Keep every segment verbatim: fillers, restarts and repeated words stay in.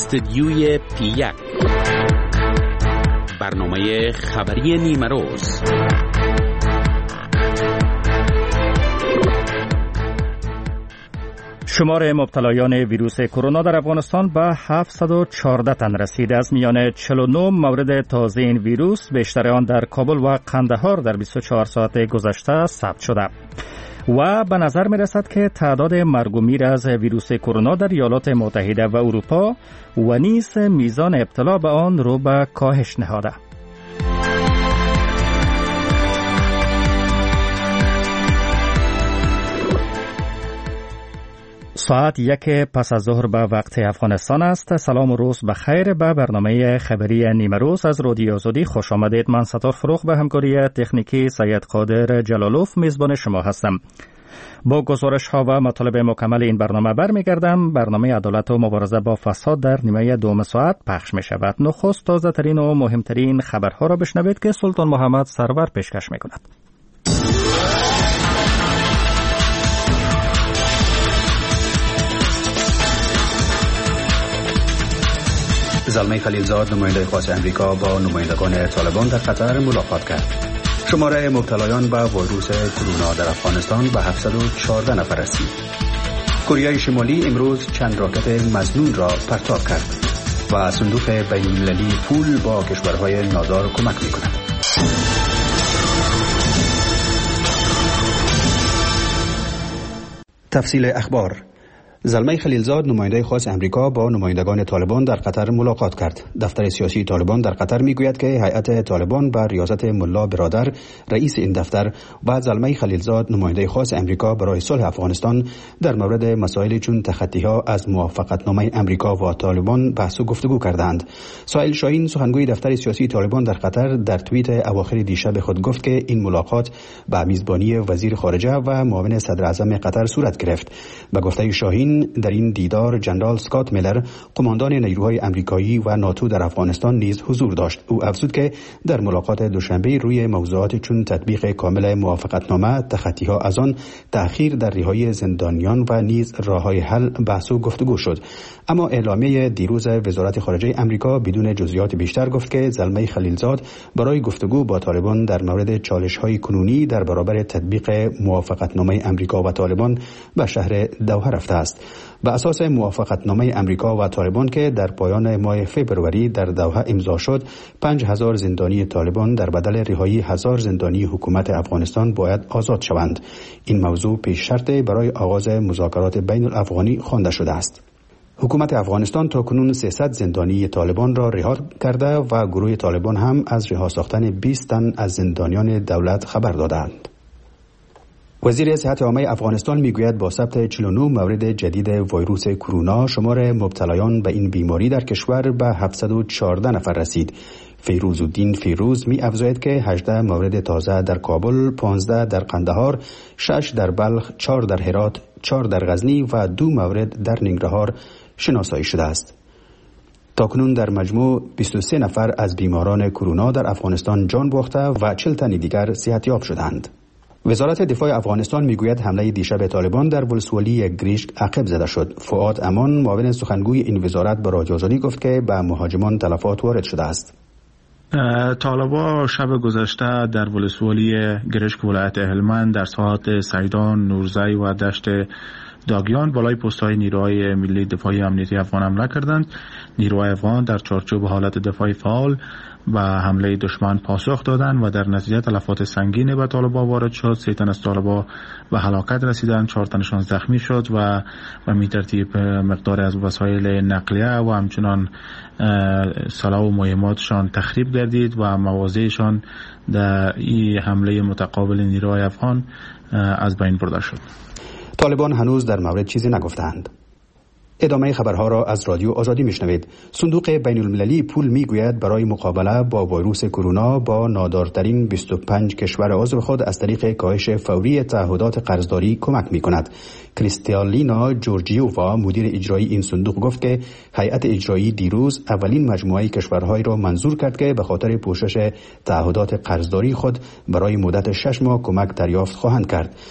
استدیوی پی یک، برنامه خبری نیمه روز. شمار مبتلایان ویروس کرونا در افغانستان به هفتصد و چهارده تن رسید. از میان چهل و نه مورد تازه این ویروس، بیشتر آن در کابل و قندهار در بیست و چهار ساعت گذشته ثبت شده و به نظر می رسد که تعداد مرگ و میر از ویروس کرونا در ایالات متحده و اروپا و نیز میزان ابتلا به آن رو به کاهش نهاده. ساعت یک پس از ظهر به وقت افغانستان است. سلام و روز بخیر. به برنامه خبری نیمه روز از رادیو آزادی خوش آمدید. من ستار فروغ به همکاری تکنیکی سید قادر جلالوف میزبان شما هستم. با گزارش ها و مطالب مکمل این برنامه برمیگردم. برنامه عدالت و مبارزه با فساد در نیمه دوم ساعت پخش می شود. نخست تازه ترین و مهمترین خبرها را بشنوید که سلطان محمد سرور پیشکش می کند. زلمه خلیلزاد نماینده خاص امریکا با نمایندگان طالبان در قطر ملاقات کرد. شماره مبتلایان به ویروس کرونا در افغانستان به هفتصد و چهارده نفر رسید. کره شمالی امروز چند راکت مظنون را پرتاب کرد و صندوق بین‌المللی پول با کشورهای نادار کمک می‌کند. تفصیل اخبار. زلمه خلیلزاد نماینده خاص امریکا با نمایندگان طالبان در قطر ملاقات کرد. دفتر سیاسی طالبان در قطر میگوید که هیئت طالبان با ریاست ملا برادر رئیس این دفتر و زلمه خلیلزاد نماینده خاص امریکا برای صلح افغانستان در مورد مسائل چون تخطی‌ها از موافقتنامه امریکا و طالبان بحث و گفتگو کردند. سائل شاهین سخنگوی دفتر سیاسی طالبان در قطر در توییت اواخر دیشب خود گفت که این ملاقات به میزبانی وزیر خارجه و معاون صدر اعظم قطر صورت گرفت. به گفته شاهین در این دیدار جنرال اسکات میلر قماندان نیروهای امریکایی و ناتو در افغانستان نیز حضور داشت. او افزود که در ملاقات دوشنبه روی موضوعات چون تطبیق کامل موافقتنامه، تخطی‌ها از آن، تأخیر در رهایی زندانیان و نیز راه‌های حل بحث و گفتگو شد. اما اعلامیه دیروز وزارت خارجه امریکا بدون جزئیات بیشتر گفت که زلمه خلیلزاد برای گفتگو با طالبان در مورد چالش‌های کنونی در برابر تطبیق موافقتنامه امریکا و طالبان به شهر دوحه رفته است. به اساس موافقتنامه امریکا و طالبان که در پایان ماه فوریه در دوحه امضا شد، پنج هزار زندانی طالبان در بدل رهایی هزار زندانی حکومت افغانستان باید آزاد شوند. این موضوع پیش شرط برای آغاز مذاکرات بین الافغانی خوانده شده است. حکومت افغانستان تاکنون سیصد زندانی طالبان را رها کرده و گروه طالبان هم از رها ساختن بیست تن از زندانیان دولت خبر دادند. وزیر صحت عامه افغانستان میگوید با ثبت چهل و نه مورد جدید ویروس کرونا، شمار مبتلایان به این بیماری در کشور به هفتصد و چهارده نفر رسید. فیروزالدین فیروز می افزاید که هجده مورد تازه در کابل، پانزده در قندهار، شش در بلخ، چهار در هرات، چهار در غزنی و دو مورد در ننگرهار شناسایی شده است. تاکنون در مجموع بیست و سه نفر از بیماران کرونا در افغانستان جان باخته و چهل تن دیگر صحتیاب شدند. وزارت دفاع افغانستان میگوید حمله دیشب طالبان در ولسوالی گریشک عقب زده شد. فؤاد امان معاون سخنگوی این وزارت به رادیو آزادی گفت که به مهاجمان تلفات وارد شده است. طالبان شب گذشته در ولسوالی گریشک ولایت هلمند در ساحات سیدان، نورزی و دشت داگیان بالای پست‌های نیروهای ملی دفاعی امنیتی افغان حمله کردند. نیروهای افغان در چارچوب حالت دفاعی فعال و حمله دشمن پاسخ دادند و در نتیجه تلفات سنگینی به طالبان وارد شد. سه تن از طالبان به هلاکت رسیدند، چهار تنشان زخمی شد و به می ترتیب مقدار از وسایل نقلیه و همچنان سلاح و مهماتشان تخریب گردید و مواضعشان در این حمله متقابل نیروهای افغان از بین برده شد. طالبان هنوز در مورد چیزی نگفتند. ادامه خبرها را از رادیو آزادی میشنوید. صندوق بین المللی پول میگوید برای مقابله با ویروس کرونا با نادارترین بیست و پنج کشور عضو خود از طریق کاهش فوری تعهدات قرضداری کمک میکند. کریستالینا جورجیووا مدیر اجرایی این صندوق گفت که هیئت اجرایی دیروز اولین مجموعه کشورهایی را منظور کرد که به خاطر پوشش تعهدات قرضداری خود برای مدت شش ماه کمک دریافت خواهند کرد.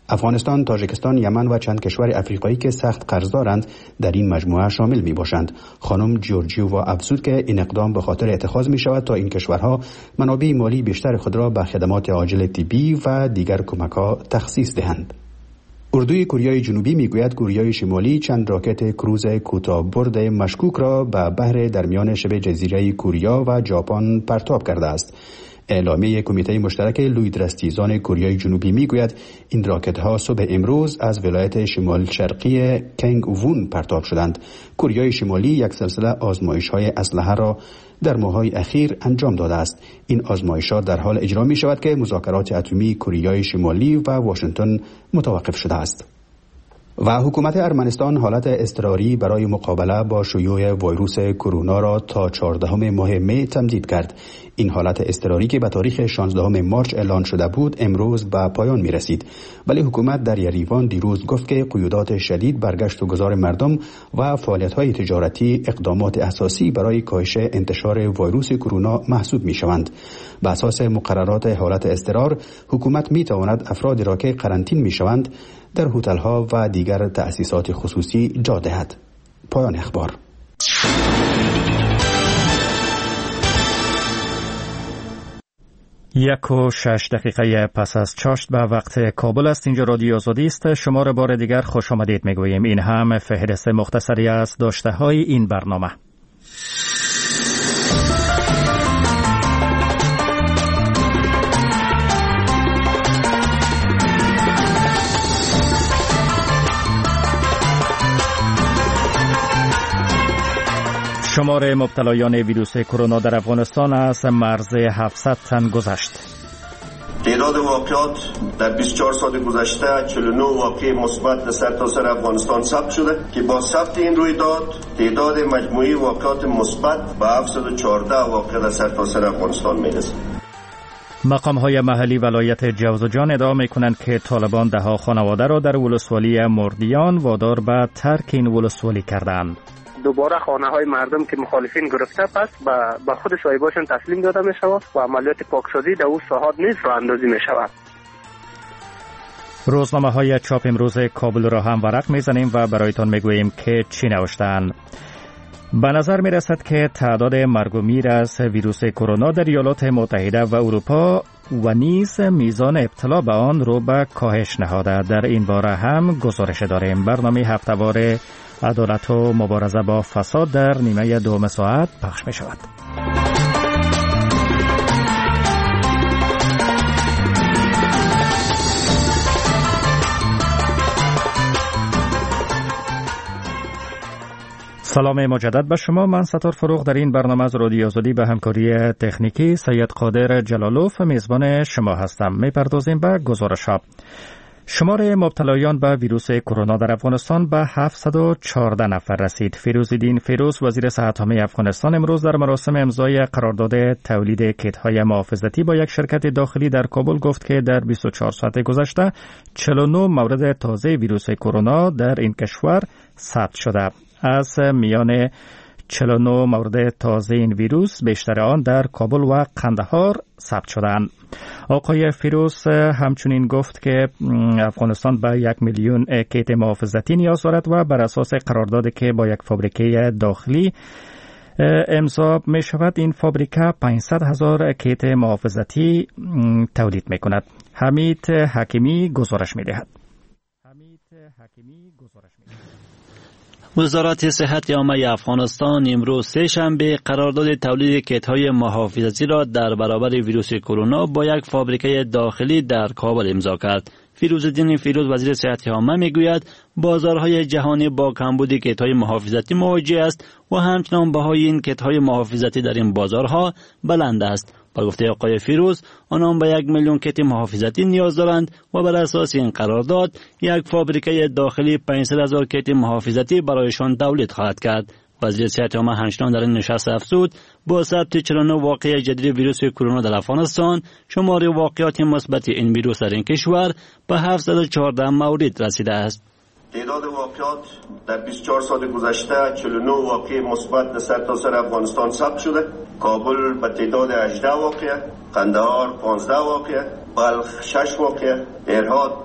افغانستان، تاجیکستان، یمن و چند کشور افریقایی که سخت قرضدارند در این مجموعه شامل می باشند. خانم جورجیووا افزود که این اقدام به خاطر اتخاذ می شود تا این کشورها منابع مالی بیشتر خود را به خدمات عاجل طبی و دیگر کمک‌ها تخصیص دهند. اردوی کره جنوبی میگوید کره شمالی چند راکت کروز کوتاه‌برد مشکوک را به بحر در میان شبه جزیره کره و ژاپن پرتاب کرده است. اعلامیه کمیته مشترک لویدرستیزان کره جنوبی میگوید این راکت ها صبح امروز از ولایت شمال شرقی کنگ وون پرتاب شدند. کره شمالی یک سلسله آزمایش های اسلحه را در ماه‌های اخیر انجام داده است. این آزمایشات در حال اجرا می شود که مذاکرات اتمی کره شمالی و واشنگتن متوقف شده است. و حکومت ارمنستان حالت اضطراری برای مقابله با شیوع ویروس کرونا را تا چهاردهم ماه می تمدید کرد. این حالت اضطراری که به تاریخ شانزدهم مارس اعلان شده بود امروز به پایان می رسید. ولی حکومت در یریوان دیروز گفت که قیودات شدید بر گشت و گذار مردم و فعالیت‌های تجارتی اقدامات اساسی برای کاهش انتشار ویروس کرونا محسوب می شوند. به اساس مقررات حالت اضطرار حکومت می تواند افرادی را که قرنطین می شوند در هتل‌ها و دیگر تأسیسات خصوصی جا دهد. پایان اخبار. یک و شش دقیقه پس از چاشت به وقت کابل است. اینجا رادیو آزادی است. شما را بار دیگر خوش آمدید میگوییم. این هم فهرست مختصری از داشته های این برنامه. شمار مبتلایان ویروس کرونا در افغانستان از مرز هفتصد تن گذشت. تعداد واقعات در بیست و چهار سال گذشته چهل و نه واقعه مثبت در سرتاسر افغانستان ثبت شده که با ثبت این رویداد تعداد مجموعی واقعات مثبت به هفتصد و چهارده واقعه در سرتاسر افغانستان میرسه. مقام‌های محلی ولایت جوزجان ادعا می‌کنند که طالبان ده‌ها خانواده را در ولسوالی مردیان وادار به ترک این ولسوالی کردند. دوباره خانه های مردم که مخالفین گرفته پس به خود صاحباشون تسلیم داده می شود و عملیات پاکسازی در اون ساحات نیز راه اندازی می شود. روزنامه های چاپ امروز کابل را هم ورق می زنیم و برایتان می گوییم که چی نوشتند. به نظر می رسد که تعداد مرگ و میر از ویروس کرونا در ایالات متحده و اروپا و نیز میزان ابتلا به آن رو به کاهش نهاده. در این باره هم گزارش داریم. برنامه هفته‌وار عدالت و مبارزه با فساد در نیمه دوم ساعت پخش می شود. سلام مجدد به شما. من ستار فروغ در این برنامه از رادیو آزادی به همکاری تکنیکی سید قادر جلالوف میزبان شما هستم. میپردازیم به گزارش‌ها. شمار مبتلایان به ویروس کرونا در افغانستان به هفتصد و چهارده نفر رسید. فیروزالدین فیروز وزیر صحت عامه افغانستان امروز در مراسم امضای قرارداد تولید کیت‌های محافظتی با یک شرکت داخلی در کابل گفت که در بیست و چهار ساعت گذشته چهل و نه مورد تازه ویروس کرونا در این کشور ثبت شده. از میان چهل و نه مورد تازه این ویروس بیشتر آن در کابل و قندهار ثبت شدند. آقای فیروز همچنین گفت که افغانستان به یک میلیون کیت محافظتی نیاز دارد و بر اساس قراردادی که با یک فابریکه داخلی امضا می شود این فابریکه پانصد هزار کیت محافظتی تولید می کند. حمید حکیمی گزارش می دهد. حمید حکیمی گزارش می دهد. وزارت صحت عامه افغانستان امروز سه شنبه قرارداد تولید کیت‌های محافظتی را در برابر ویروس کرونا با یک فابریکه داخلی در کابل امضا کرد. فیروزالدین فیروز وزیر صحت عامه میگوید بازارهای جهانی با کمبود کیت‌های محافظتی مواجه است و همچنان بهای این کیت‌های محافظتی در این بازارها بلند است. با گفته آقای فیروز آنان به یک میلیون کیت محافظتی نیاز دارند و بر اساس این قرارداد یک فابریکه داخلی پانصد هزار کیت محافظتی برایشان تولید خواهد کرد. وزیر صحت عامه همچنان در این نشست افزود با ثبت چهل و نه واقعه جدید ویروس کرونا در افغانستان شمار واقعات مثبت این ویروس در این کشور به هفتصد و چهارده مورد رسیده است. تعداد واقعات در بیست و چهار سال گذشته چهل و نه واقعه مثبت در سرتاسر افغانستان ثبت شده. کابل به تعداد هجده واقعه، قندهار پانزده واقعه، بلخ شش واقعه، هرات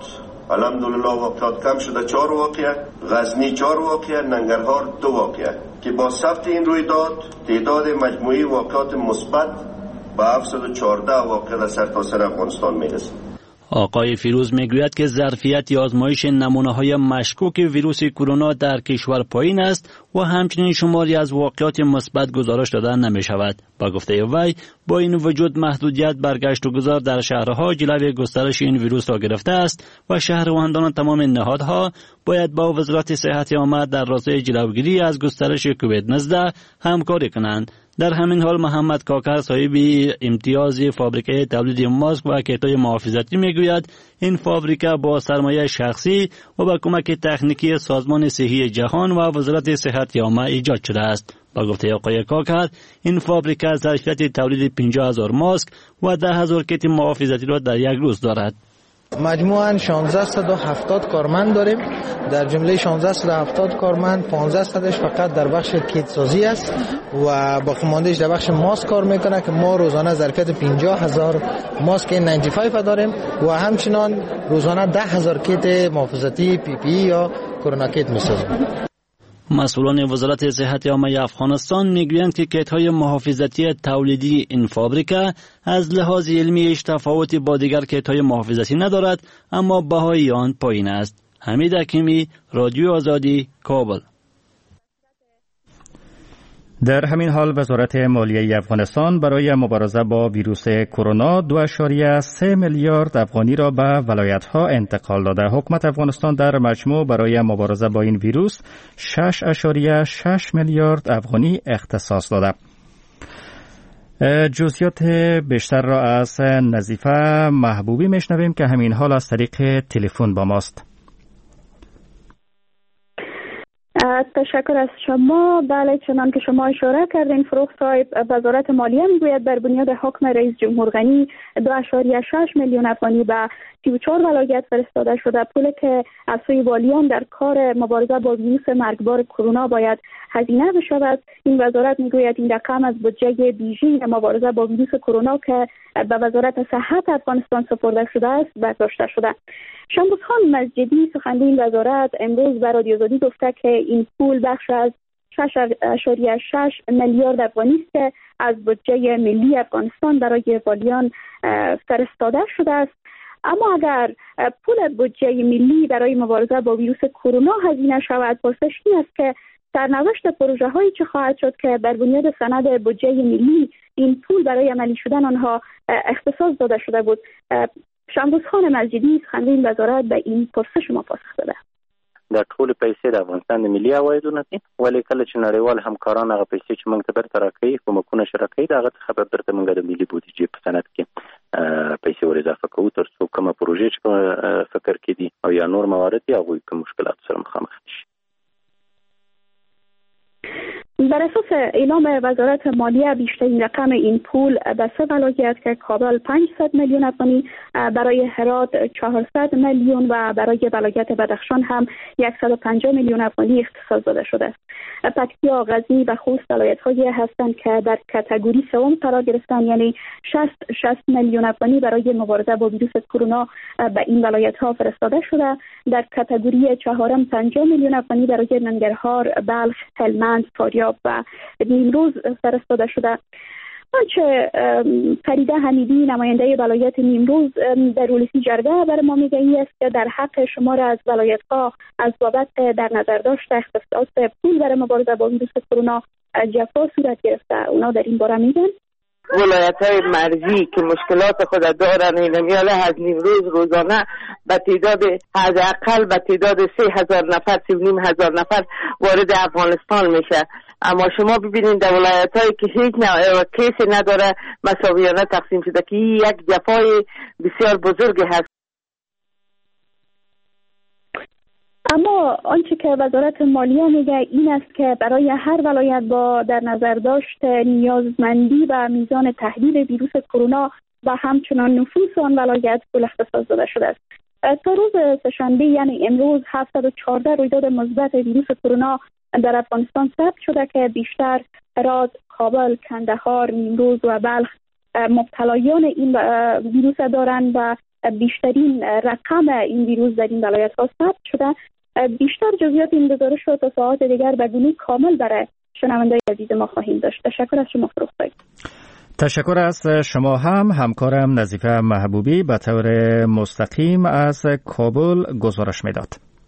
الحمدلله واقعات کم شده، چهار واقعه، غزنی چهار واقعه، ننگرهار دو واقعه که با ثبت این رویداد تعداد مجموعی واقعات مثبت به هفتصد و چهارده واقعه در سرتاسر افغانستان میرسه. آقای فیروز میگوید که ظرفیت آزمایش نمونه‌های مشکوک ویروس کرونا در کشور پایین است و همچنین شماری از واقعات مثبت گزارش داده نمی‌شود. با گفته وی با این وجود محدودیت برگشت و گذار در شهرها جلوی گسترش این ویروس را گرفته است و شهروندان و تمام نهادها باید با وزارت صحت عامه در راستای جلوگیری از گسترش کووید نوزده همکاری کنند. در همین حال محمد کاکر صاحب امتیاز فابریکه تولید ماسک و کیت‌های محافظتی میگوید این فابریکه با سرمایه شخصی و با کمک تکنیکی سازمان صحی جهان و وزارت صحت عامه ایجاد شده است. با گفته آقای کاکر این فابریکه ظرفیت تولید پنجاه هزار ماسک و ده هزار کیت محافظتی را در یک روز دارد. مجموعاً شانزده و هفتاد کارمند داریم. در جمله شانزده و هفتاد کارمند پانزده صدش فقط در بخش کیت سازی است و باقی ماندهش در بخش ماسک کار میکنه که ما روزانه ظرفیت پنجاه هزار ماسک ان نود و پنج داریم و همچنان روزانه ده هزار کیت محافظتی پی پی یا کرونا کیت میسازیم. مسئولان وزارت صحت عامه افغانستان میگویند که کیت‌های محافظتی تولیدی این فابریکه از لحاظ علمیش تفاوتی با دیگر کیت‌های محافظتی ندارد، اما بهای آن پایین است. حمید حکیمی، رادیو آزادی، کابل. در همین حال وزارت مالیه افغانستان برای مبارزه با ویروس کرونا دو ممیز سه میلیارد افغانی را به ولایت‌ها انتقال داده. حکومت افغانستان در مجموع برای مبارزه با این ویروس شش ممیز شش میلیارد افغانی اختصاص داده. جزئیات بیشتر را از نظیفه محبوبی میشنویم که همین حال از طریق تلفن با ماست. تشکر از شما. بله، چنان که شما اشاره کردین فروغ صاحب، وزارت مالیه میگوید بر بنیاد حکم رئیس جمهور غنی دو ممیز شش میلیون افغانی به سی و چهار ولایت فرستاده شده. پولی که از سوی والیان در کار مبارزه با ویروس مرگبار کرونا باید هزینه بشود. این وزارت میگوید این رقم از بودجه ویژه مبارزه با ویروس کرونا که به وزارت صحت افغانستان سپرده شده است برداشته شده. شمبوس خان مسجدی سخنگوی این وزارت امروز به رادیو آزادی گفته که این پول بخش از شش ممیز شش میلیارد افغانی است که از بودجه ملی افغانستان برای والیان فرستاده شده است. اما اگر پول بودجه ملی برای مبارزه با ویروس کرونا هزینه شود، پرسش این است که سرنوشت پروژه هایی چه خواهد شد که بر بنیاد سند بودجه ملی این پول برای عملی شدن آنها اختصاص داده شده بود. شمبوس خان مسجدی سخنگوی این وزارت به این پرسش ما پاسخ داده. در ټول پیسې د افغانستان د ملي عوایدو نه دي، ولی کله چې نړیوال همکاران هغه پیسې چې موږ ته بیرته راکوي کومکونه شرکوي د هغه څخه به بیرته موږ د ملي بودیجې په سند کې پیسې ور اضافه کوو تر څو کومه پروژې چې فکر کې دي او یا نور موارد دي هغوی کوم مشکلات سره مخامخ شي. بر اساس اعلام وزارت مالیه بیشترین رقم این پول به سه ولایت که کابل پانصد میلیون افغانی، برای هرات چهارصد میلیون و برای ولایت بدخشان هم صد و پنجاه میلیون افغانی اختصاص داده شده است. پکتیا، غزنی و خوست ولایت‌هایی هستند که در کاتگوری سوم قرار گرفتند، یعنی شصت شصت میلیون افغانی برای مبارزه با ویروس کرونا به این ولایت‌ها فرستاده شده. در کاتگوری چهارم پنجاه میلیون افغانی برای ننگرهار، بلخ، هلمند، فاریاب و نیمروز فرستاده شده. آنچه فریده حمیدی نماینده ولایت نیمروز در رئیسی جرگه بر ما میگه این است که در حق شمار از ولایت‌ها از بابت در نظر داشت اختصاص پول برای مبارزه با ویروس کرونا جفا صورت گرفته. اونا در این باره میگن ولایت‌های مرزی که مشکلات خود دارن، این از نیمروز روزانه به تعداد حداقل به تعداد سه هزار نفر سه و نیم هزار نفر وارد افغانستان میشه. اما شما ببینید در ولایت‌هایی که هیچ نوع کیسی نداره مساویانه تقسیم شده که یک جفای بسیار بزرگ هست. اما آنچه که وزارت مالیه میگه این است که برای هر ولایت با در نظر داشت نیازمندی و میزان تحلیل ویروس کرونا و همچنان نفوس آن ولایت پول اختصاص داده شده است. تا روز سه‌شنبه یعنی امروز هفتصد و چهارده رویداد مثبت ویروس کرونا در افغانستان ثبت شده که بیشتر هرات، کابل، کندهار، نیمروز و بلخ مبتلایان این ویروس دارند و بیشترین رقم این ویروس در این ولایت ها ثبت شده. بیشتر جزئیات این گزارش رو تا ساعات دیگر به گونه کامل برای شنوندگان عزیز ما خواهیم داشت. تشکر از شما فروخ صاحب. تشکر از شما هم. همکارم نظیفه محبوبی به طور مستقیم از کابل گزارش میداد.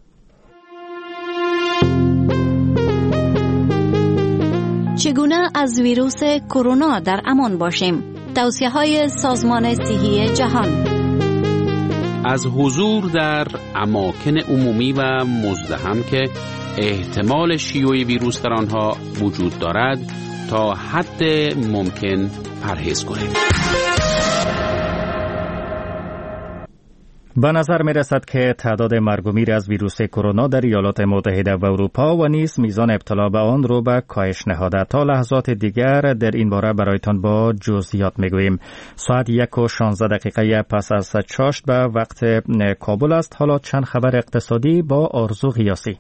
چگونه از ویروس کرونا در امان باشیم؟ توصیه‌های سازمان صحی جهان. از حضور در اماکن عمومی و مزدحم که احتمال شیوع ویروس در آنها وجود دارد تا حد ممکن پرهیز کنید. به نظر می رسد که تعداد مرگ و میر از ویروس کرونا در ایالات متحده و اروپا و نیز میزان ابتلا به آن رو به کاهش نهاده. تا لحظات دیگر در این باره برایتان با جزئیات می گوییم. ساعت یک و شانزده دقیقه پس از چاشت به وقت کابل است. حالا چند خبر اقتصادی با آرزو غیاسی.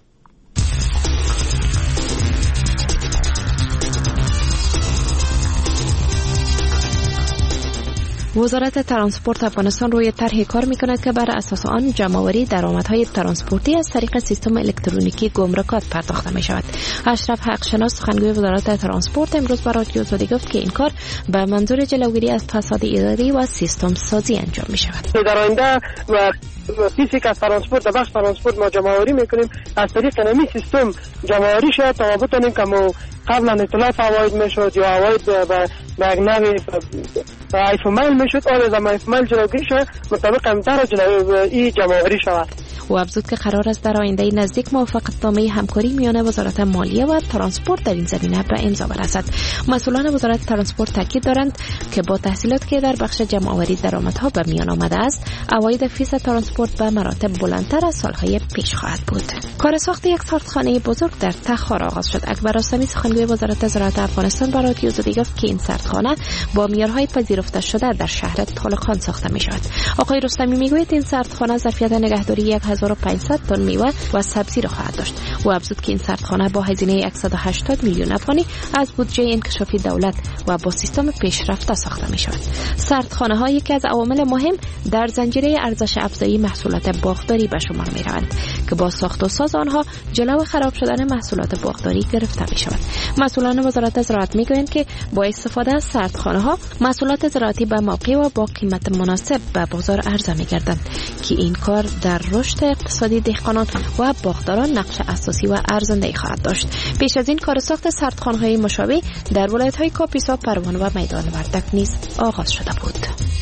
وزارت ترانسپورت افغانستان روی طرحی کار می‌کند که بر اساس آن جمع‌آوری درآمدهای ترانسپورتی از طریق سیستم الکترونیکی گمرکات پرداخته می‌شود. اشرف حقشناس سخنگوی وزارت ترانسپورت امروز به رادیو زدی گفت که این کار به منظور جلوگیری از فساد اداری و سیستم سازی انجام می‌شود. در آینده و فیزیک که از ترانسپورت بخش ترانسپورت ما جمع‌آوری می‌کنیم از طریق نمی سیستم جمع‌آوری شد تا بتونیم که ما قبلا اطلاع فواید میشد یا فواید به مگنوی ایف مایل میشد آن زمان ایف مایل جلوگیری شد مطابق امتر جلوگیری جمع‌آوری شود. و افزود که قرار است در آینده نزدیک موافقتنامه همکاری میان وزارت مالیه و ترانسپورت در این زمینه به امضا برسد. مسئولان وزارت ترانسپورت تاکید دارند که با تحصیلات که در بخش جمع‌آوری درآمدها به میان آمده است، عواید فیز ترانسپورت به مراتب بلندتر از سالهای پیش خواهد بود. کار ساخت یک سردخانه بزرگ در تخار آغاز شد. اکبر رستمی سخنگوی وزارت زراعت افغانستان به رادیو زدی گفت که این سردخانه با معیارهای پذیرفته شده در شهر طالقان ساخته می شود. آقای رستمی میگوید این سردخانه ظرفیت نگهداری هزار و پانصد تن میوه و سبزی را خواهد داشت. و افزود که این سردخانه با هزینه صد و هشتاد میلیون افغانی از بودجه انکشافی دولت و با سیستم پیشرفته ساخته می شود. سردخانه ها یکی از عوامل مهم در زنجیره ارزش افزایی محصولات باغداری به شمار می روند که با ساخت و ساز آنها جلو خراب شدن محصولات باغداری گرفته می شود. مسئولان وزارت زراعت می گویند که با استفاده از سردخانه ها محصولات زراعتی به موقع و با قیمت مناسب به بازار عرضه می گردند که این کار در رشد اقتصادی دهقانان و باغداران نقش اساسی و ارزنده خواهد داشت. پیش از این کار ساخت سردخانه‌های مشابه در ولایت‌های کاپیسا، پروان و میدان وردک نیز آغاز شده بود.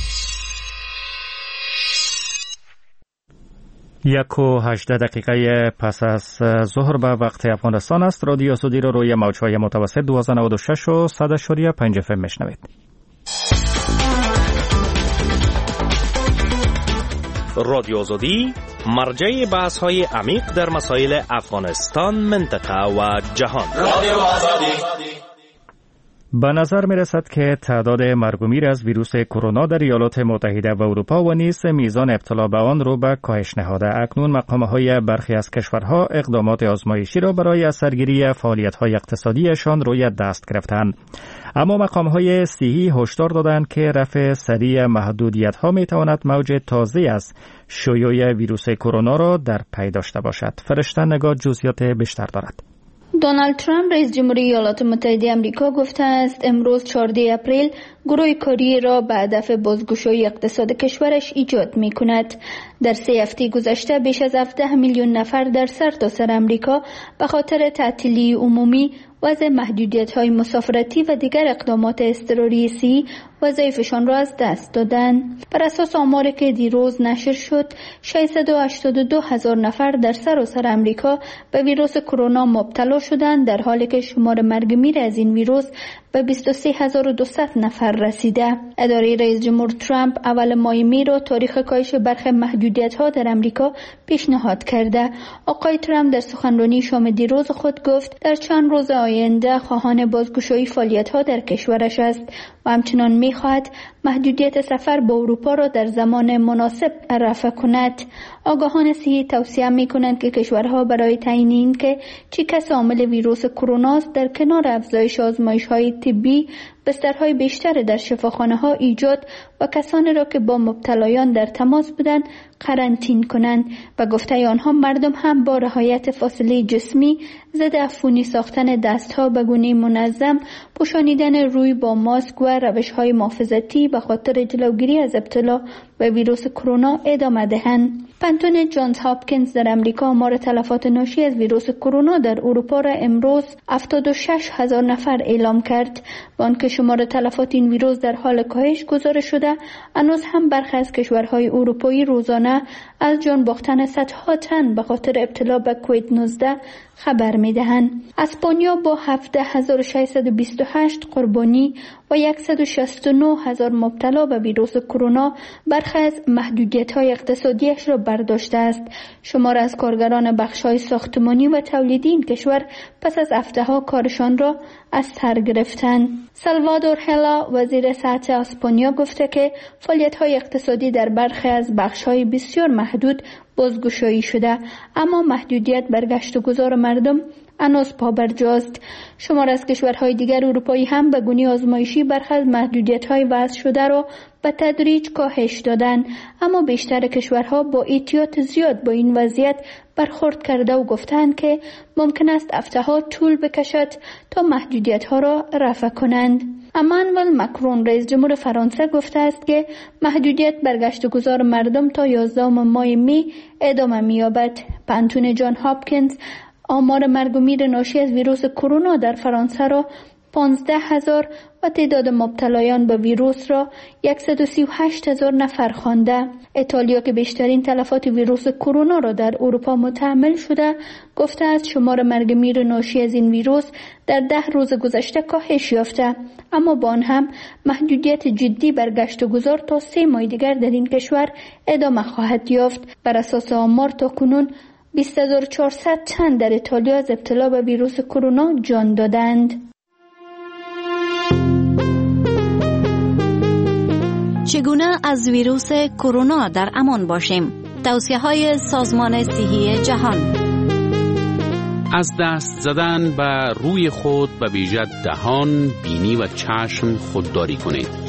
یک و هجده دقیقه پس از ظهر به وقت افغانستان است. رادیو زدی رو روی موج‌های متوسط دویست و نود و شش و صد و پنج اف ام میشنوید. رادیو زدی مرجع بحث‌های عمیق در مسائل افغانستان، منطقه و جهان. رادیو آزادی. به نظر می رسد که تعداد مرگ و میر از ویروس کرونا در ایالات متحده و اروپا و نیز میزان ابتلا به آن رو به کاهش نهاده. اکنون مقام‌های برخی از کشورها اقدامات آزمایشی را برای اثرگیری فعالیت‌های اقتصادیشان روی دست گرفتند. اما مقام‌های صحی هشدار دادند که رفع سریع محدودیت‌ها می‌تواند موج تازه از شیوع ویروس کرونا را در پی داشته باشد. فرشته نگاه جزئیات بیشتر دارد. دونالد ترامپ رئیس جمهوری ایالات متحده آمریکا گفته است امروز چهاردهم اپریل گروه کاری را به هدف بازگشایی اقتصاد کشورش ایجاد می کند. در سه هفته گذشته بیش از هفده میلیون نفر در سرتاسر آمریکا به خاطر تعطیلی عمومی، وضع محدودیت‌های مسافرتی و دیگر اقدامات اضطراری صحی وظایفشان را از دست دادند. بر اساس آماری که دیروز نشر شد، ششصد و هشتاد و دو هزار نفر در سراسر آمریکا به ویروس کرونا مبتلا شدند، در حالی که شمار مرگ میر از این ویروس به بیست و سه هزار و دویست نفر رسیده. اداره رئیس جمهور ترامپ اول ماه می را تاریخ کاهش برخی محدودیت‌ها در آمریکا پیشنهاد کرده. آقای ترامپ در سخنرانی شام دیروز خود گفت در چند روز آینده خواهان بازگشایی فعالیت‌ها در کشورش است و همچنان می‌خواهد محدودیت سفر به اروپا را در زمان مناسب رفع کند. آگاهان صحی توصیه می کنند که کشورها برای تعیین این که چه کس حامل ویروس کرونا است در کنار افزایش آزمایش‌های طبی بسترهای بیشتر در شفاخانه‌ها ایجاد و کسانی را که با مبتلایان در تماس بودند قرنطین کنند. و گفته آنها مردم هم با رعایت فاصله جسمی، ضد عفونی ساختن دستها به گونه منظم، پوشانیدن روی با ماسک و روش‌های محافظتی به خاطر جلوگیری از ابتلا به ویروس کرونا ادامه دهند. پنتون جانز هاپکینز در امریکا آمار تلفات ناشی از ویروس کرونا در اروپا را امروز هفتاد و شش هزار نفر اعلام کرد و آنکه شمار تلفات این ویروس در حال کاهش گزارش شده، هنوز هم برخی از کشورهای اروپایی روزانه از جان باختن صدها تن به خاطر ابتلا به کووید نوزده خبر می‌دهند. اسپانیا با هفده هزار و ششصد و بیست و هشت قربانی و صد و شصت و نه هزار مبتلا به ویروس کرونا برخی از محدودیت‌های اقتصادیش را برداشته است. شمار از کارگران بخش‌های ساختمانی و تولیدی این کشور پس از هفته‌ها کارشان را از سر گرفتند. سالوادور هلا وزیر صحت اسپانیا گفته که فعالیت‌های اقتصادی در برخی از بخش‌های بسیار محدود بازگشایی شده، اما محدودیت برگشت و گذار مردم هنوز پابرجاست. شمار از کشورهای دیگر اروپایی هم به گونه آزمایشی برخی از محدودیت‌های وضع شده را به تدریج کاهش دادند، اما بیشتر کشورها با احتیاط زیاد با این وضعیت برخورد کرده و گفتند که ممکن است هفته‌ها طول بکشد تا محدودیت‌ها را رفع کنند. امانوئل ماکرون رئیس جمهور فرانسه گفته است که محدودیت برگشت و گذار مردم تا یازدهم ماه می ادامه می‌یابد. پنتون جان هاپکینز آمار مرگ و میر ناشی از ویروس کرونا در فرانسه را پانزده هزار و تعداد مبتلایان به ویروس را صد و سی و هشت هزار نفر خوانده. ایتالیا که بیشترین تلفات ویروس کرونا را در اروپا متحمل شده، گفته است شمار مرگ میر ناشی از این ویروس در ده روز گذشته کاهش یافته، اما با آن هم محدودیت جدی برگشت و گذار تا سه ماه دیگر در این کشور ادامه خواهد یافت. بر اساس آمار تا کنون بیست هزار و چهارصد تن در ایتالیا از ابتلا به ویروس کرونا جان دادند. چگونه از ویروس کرونا در امان باشیم؟ توصیه‌های سازمان صحی جهان. از دست زدن به روی خود به ویژه دهان، بینی و چشم خودداری کنید.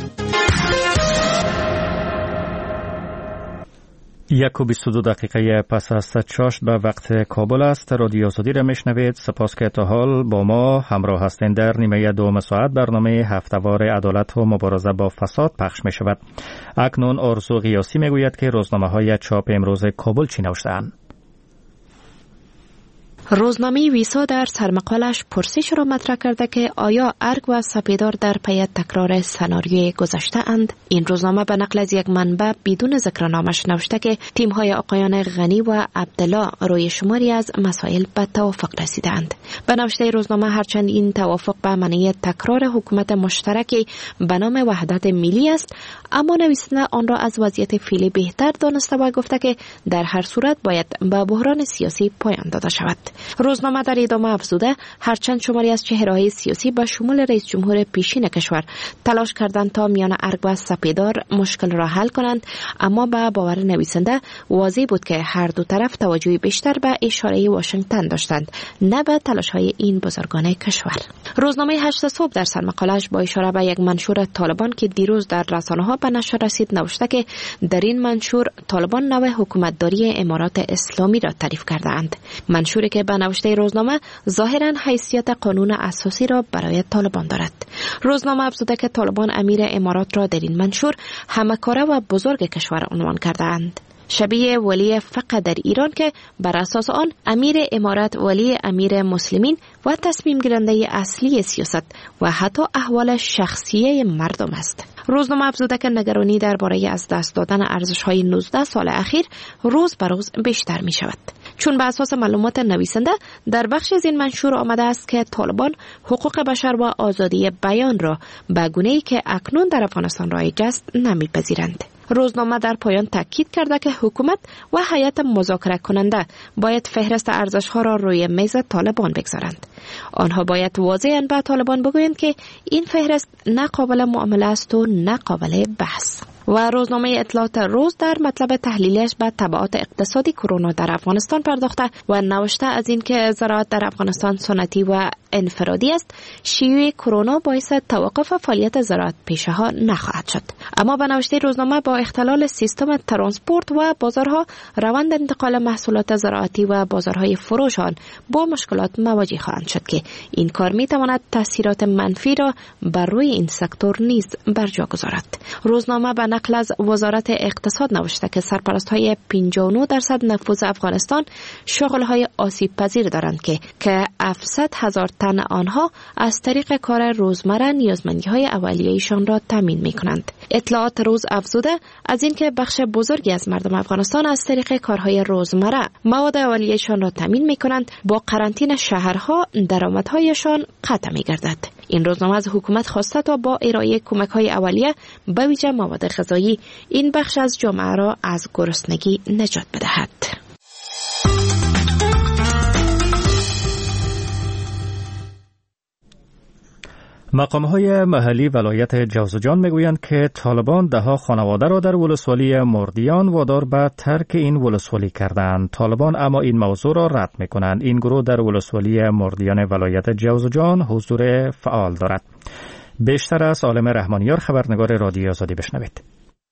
یک و بیست و دو دقیقه پس از چاشت به وقت کابل است. رادیو آزادی را میشنوید. سپاس که تا حال با ما همراه هستین. در نیمه دوم ساعت برنامه هفته‌وار عدالت و مبارزه با فساد پخش می شود. اکنون آرزو قیاسی می گوید که روزنامه های چاپ امروز کابل چی نوشته‌اند. روزنامه ویسا در سرمقالش پرسش را مطرح کرده که آیا ارگ و سپیدار در پی تکرار سناریوی گذشته اند؟ این روزنامه به نقل از یک منبع بدون ذکر نامش نوشته که تیم‌های آقایان غنی و عبدالله روی شماری از مسائل به توافق رسیدند. به نوشته روزنامه هرچند این توافق به معنی تکرار حکومت مشترکی به نام وحدت ملی است، اما نویسنده آن را از وضعیت فعلی بهتر دانسته و گفته که در هر صورت باید به بحران سیاسی پایان داده شود. روزنامه در ادامه افزوده هرچند شماری از چهره‌های سیاسی به شمول رئیس جمهور پیشین کشور تلاش کردند تا میان ارگ و سپیدار مشکل را حل کنند، اما به باور نویسنده واضح بود که هر دو طرف توجهی بیشتر به اشاره واشنگتن داشتند، نه به تلاش‌های این بزرگان کشور. روزنامه هشت صبح در سرمقاله‌اش با اشاره به یک منشور طالبان که دیروز در رسانه‌ها به نشر رسید نوشته که در این منشور طالبان نوع حکومتداری امارات اسلامی را تعریف کرده‌اند. منشوری که به نوشته روزنامه ظاهراً حیثیت قانون اساسی را برای طالبان دارد. روزنامه افزوده که طالبان امیر امارات را در این منشور همکاره و بزرگ کشور عنوان کرده‌اند، شبیه ولی فقه در ایران که بر اساس آن امیر امارات ولی امیر مسلمین و تصمیم گیرنده اصلی سیاست و حتی احوال شخصی مردم است. روزنامه افزوده که نگرانی درباره از دست دادن ارزش‌های نوزده سال اخیر روز به روز بیشتر می شود، چون به اساس معلومات نویسنده در بخش از این منشور آمده است که طالبان حقوق بشر و آزادی بیان را به گونه‌ای که اکنون در افغانستان رایج است نمی‌پذیرند. روزنامه در پایان تاکید کرده که حکومت و هیئت مذاکره کننده باید فهرست ارزش‌ها را روی میز طالبان بگذارند. آنها باید واضحاً به طالبان بگویند که این فهرست نه قابل معامله است و نه قابل بحث. و روزنامه اطلاعات روز در مطلب تحلیلیش به تبعات اقتصادی کرونا در افغانستان پرداخته و نوشته از اینکه زراعت در افغانستان سنتی و انفرادی است، شیوع کرونا باعث توقف فعالیت زراعت پیشه ها نخواهد شد. اما به نوشته روزنامه با اختلال سیستم ترانسپورت و بازارها، روند انتقال محصولات زراعتی و بازارهای فروش آن با مشکلات مواجه خواهند شد که این کار می تواند تاثیرات منفی را بر روی این سکتور نیز بر جا گذارد. روزنامه به نقل از وزارت اقتصاد نوشته که سرپرست‌های پنجاه و نه درصد نفوذ افغانستان شغل‌های آسیب پذیر دارند که که هفتصد هزار تن آنها از طریق کار روزمره نیازمندی‌های اولیه‌شان را تامین می‌کنند. اطلاعات روز افزوده از اینکه بخش بزرگی از مردم افغانستان از طریق کارهای روزمره مواد اولیه‌شان را تامین می‌کنند، با قرنطینه شهرها درآمدهایشان قطع می‌گردد. این روزنامه از حکومت خواسته تا با ارائه کمک‌های اولیه به ویژه مواد غذایی این بخش از جامعه را از گرسنگی نجات بدهد. مقام‌های محلی ولایت جوزجان میگویند که طالبان دهها خانواده را در ولسوالی مردیان وادار به ترک این ولسوالی کردند. طالبان اما این موضوع را رد میکنند. این گروه در ولسوالی مردیان ولایت جوزجان حضور فعال دارد. بیشتر از عالم رحمانیار، خبرنگار رادیو آزادی، بشنوید.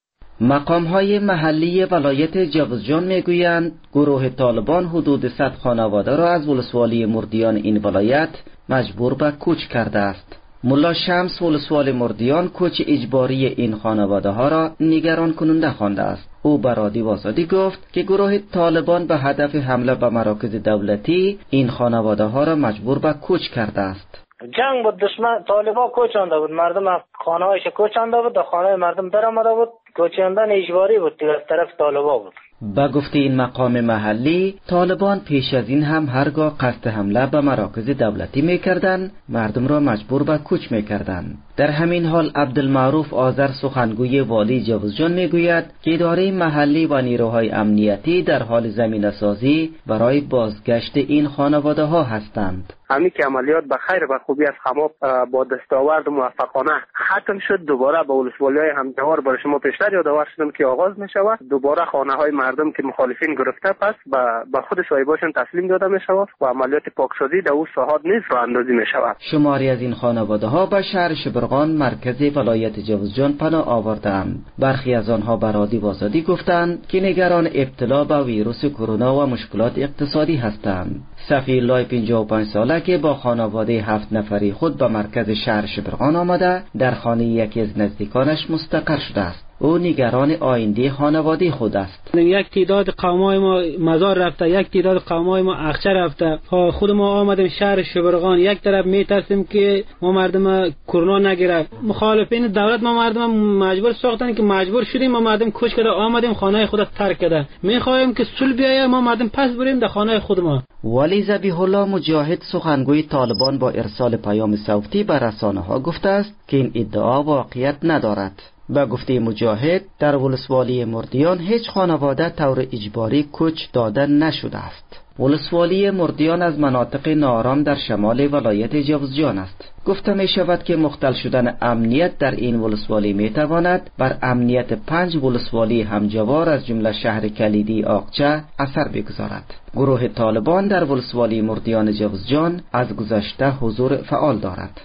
مقام‌های محلی ولایت جوزجان میگویند گروه طالبان حدود صد خانواده را از ولسوالی مردیان این ولایت مجبور به کوچ کرده است. ملا شمس ولسوال مردیان کوچ اجباری این خانواده ها را نگران کننده خوانده است. او به رادیو آزادی گفت که گروه طالبان به هدف حمله به مراکز دولتی این خانواده ها را مجبور به کوچ کرده است. جنگ بود، دشمن طالبا کوچانده بود، مردم خانه هایش کوچانده بود، در خانه مردم در آمده بود، کوچاندن اجباری بود از طرف طالبا بود. با گفته این مقام محلی، طالبان پیش از این هم هرگاه قصد حمله به مراکز دولتی میکردند، مردم را مجبور به کوچ میکردند. در همین حال عبدالمعروف آذر سخنگوی والی جوزجان میگوید که اداره محلی و نیروهای امنیتی در حال زمینه سازی برای بازگشت این خانواده ها هستند. همین که عملیات به خیر و خوبی از خماب با دستاورد موفقانه ختم شد، دوباره به ولسوالی‌های همجوار برای شما پیشتر یادآور شدم که آغاز می شود. دوباره خانه های مردم که مخالفین گرفته پس به خود صاحباشون تسلیم داده می شود و عملیات پاکسازی در اون ساحات نیز راه اندازی می شود. شماری از این خانواده ها به شهر شبرغان مرکز ولایت جوزجان پناه آوردند. برخی از آنها به رادیو آزادی گفتند که نگران ابتلا به ویروس کرونا و مشکلات اقتصادی هستند. صفی الله پنجاه و پنج ساله که با خانواده هفت نفری خود به مرکز شهر شبرغان آمده، در خانه یکی از نزدیکانش مستقر شده است. او نگران آینده خانواده خود است. یک تعداد قومای ما مزار رفته، یک تعداد قومای ما اخچه رفته. خود ما آمدیم شهر شبرغان، یک طرف میترسیم که ما مردم کرونا نگیره. مخالفین دولت ما مردم مجبور ساختن که مجبور شدیم ما مردم کوچ کرده آمدیم خانه خود ترک کرده. میخوایم که صلح بیاید، ما مردم پس بریم در خانه خود ما. ولی ذبیح الله مجاهد سخنگوی طالبان با ارسال پیام صوتی به رسانه ها گفته است که این ادعا واقعیت ندارد. با گفته مجاهد در ولسوالی مردیان هیچ خانواده طور اجباری کوچ داده نشده است. ولسوالی مردیان از مناطق ناآرام در شمال ولایت جوزجان است. گفته می شود که مختل شدن امنیت در این ولسوالی می تواند بر امنیت پنج ولسوالی همجوار از جمله شهر کلیدی آقچه اثر بگذارد. گروه طالبان در ولسوالی مردیان جوزجان از گذشته حضور فعال دارد.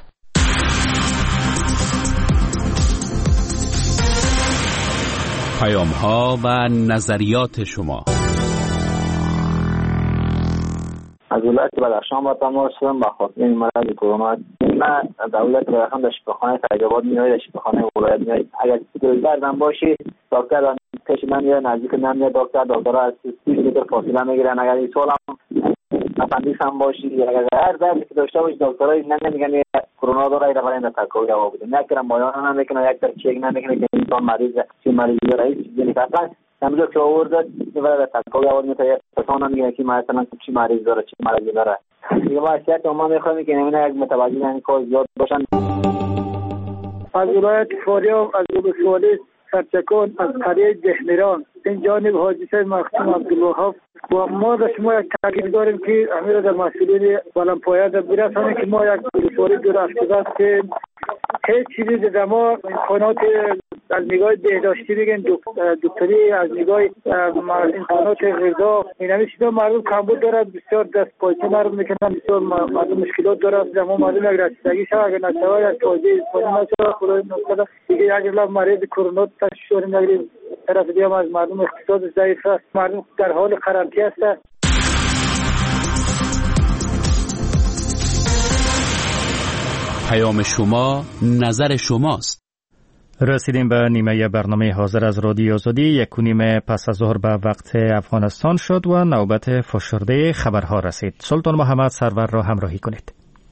پیام ها و نظریات شما. از ولایت بدخشان با تماس شدم با خاطر این مرض کرونا. من دولت بدخشان در شفاخانه فیض‌آباد میاد، در شفاخانه ولایت میاد. اگر دردم باشه دکتر پیش من میاد، نزدیک من میاد دکتر دکترها از سی متر فاصله میگیرن. اگر این سوال هم اپندیکس هم باشه، اگر هر دردی که داشته باشه دکترها نمیگن کرونا داره، اینا برای تکاوی جواب بده. نه که مایان نمیکنه، یک در چک نمیکنه که انسان مریض چی مریضی داره، هیچ چیزی اصلا همونجا که آورد برای تکاوی جواب میده. پسان میگه که مثلا چی مریض داره، چی مریضی داره. دیگه واسه ما میخوایم که نمیونه یک متوجه این کار زیاد باشن. از ولایت فاریاب از ولسوالی سرچکان از قریه دهمیران این جانب حاجی صاحب مختوم عبدالوهاب و ما در شما یک تاکید داریم که امیر در مسئولین بلندپایه در برسانیم که ما یک پروسوری دور افتاده است که هیچ چیزی در ما امکانات از نگاه بهداشتی بگن دکتری از نگاه امکانات غذا این همه چیزا مردم کمبود دارد بسیار دست پایچه مردم میکنن بسیار مردم مشکلات دارد در ما مردم یک رسیدگی شد اگر نشود یک توجه استفاده نشود خدای نکته دیگه یک لب مریض کرونا تشخیص شدیم نگیریم طرف دیگه هم از مردم اقتصاد ضعیف است مردم در حال قرنطینه است. پیام شما نظر شماست. رسیدیم به نیمه برنامه حاضر از رادیو آزادی. یک و نیم پس از ظهر به وقت افغانستان شد و نوبت فشرده خبرها رسید. سلطان محمد سرور را همراهی کنید.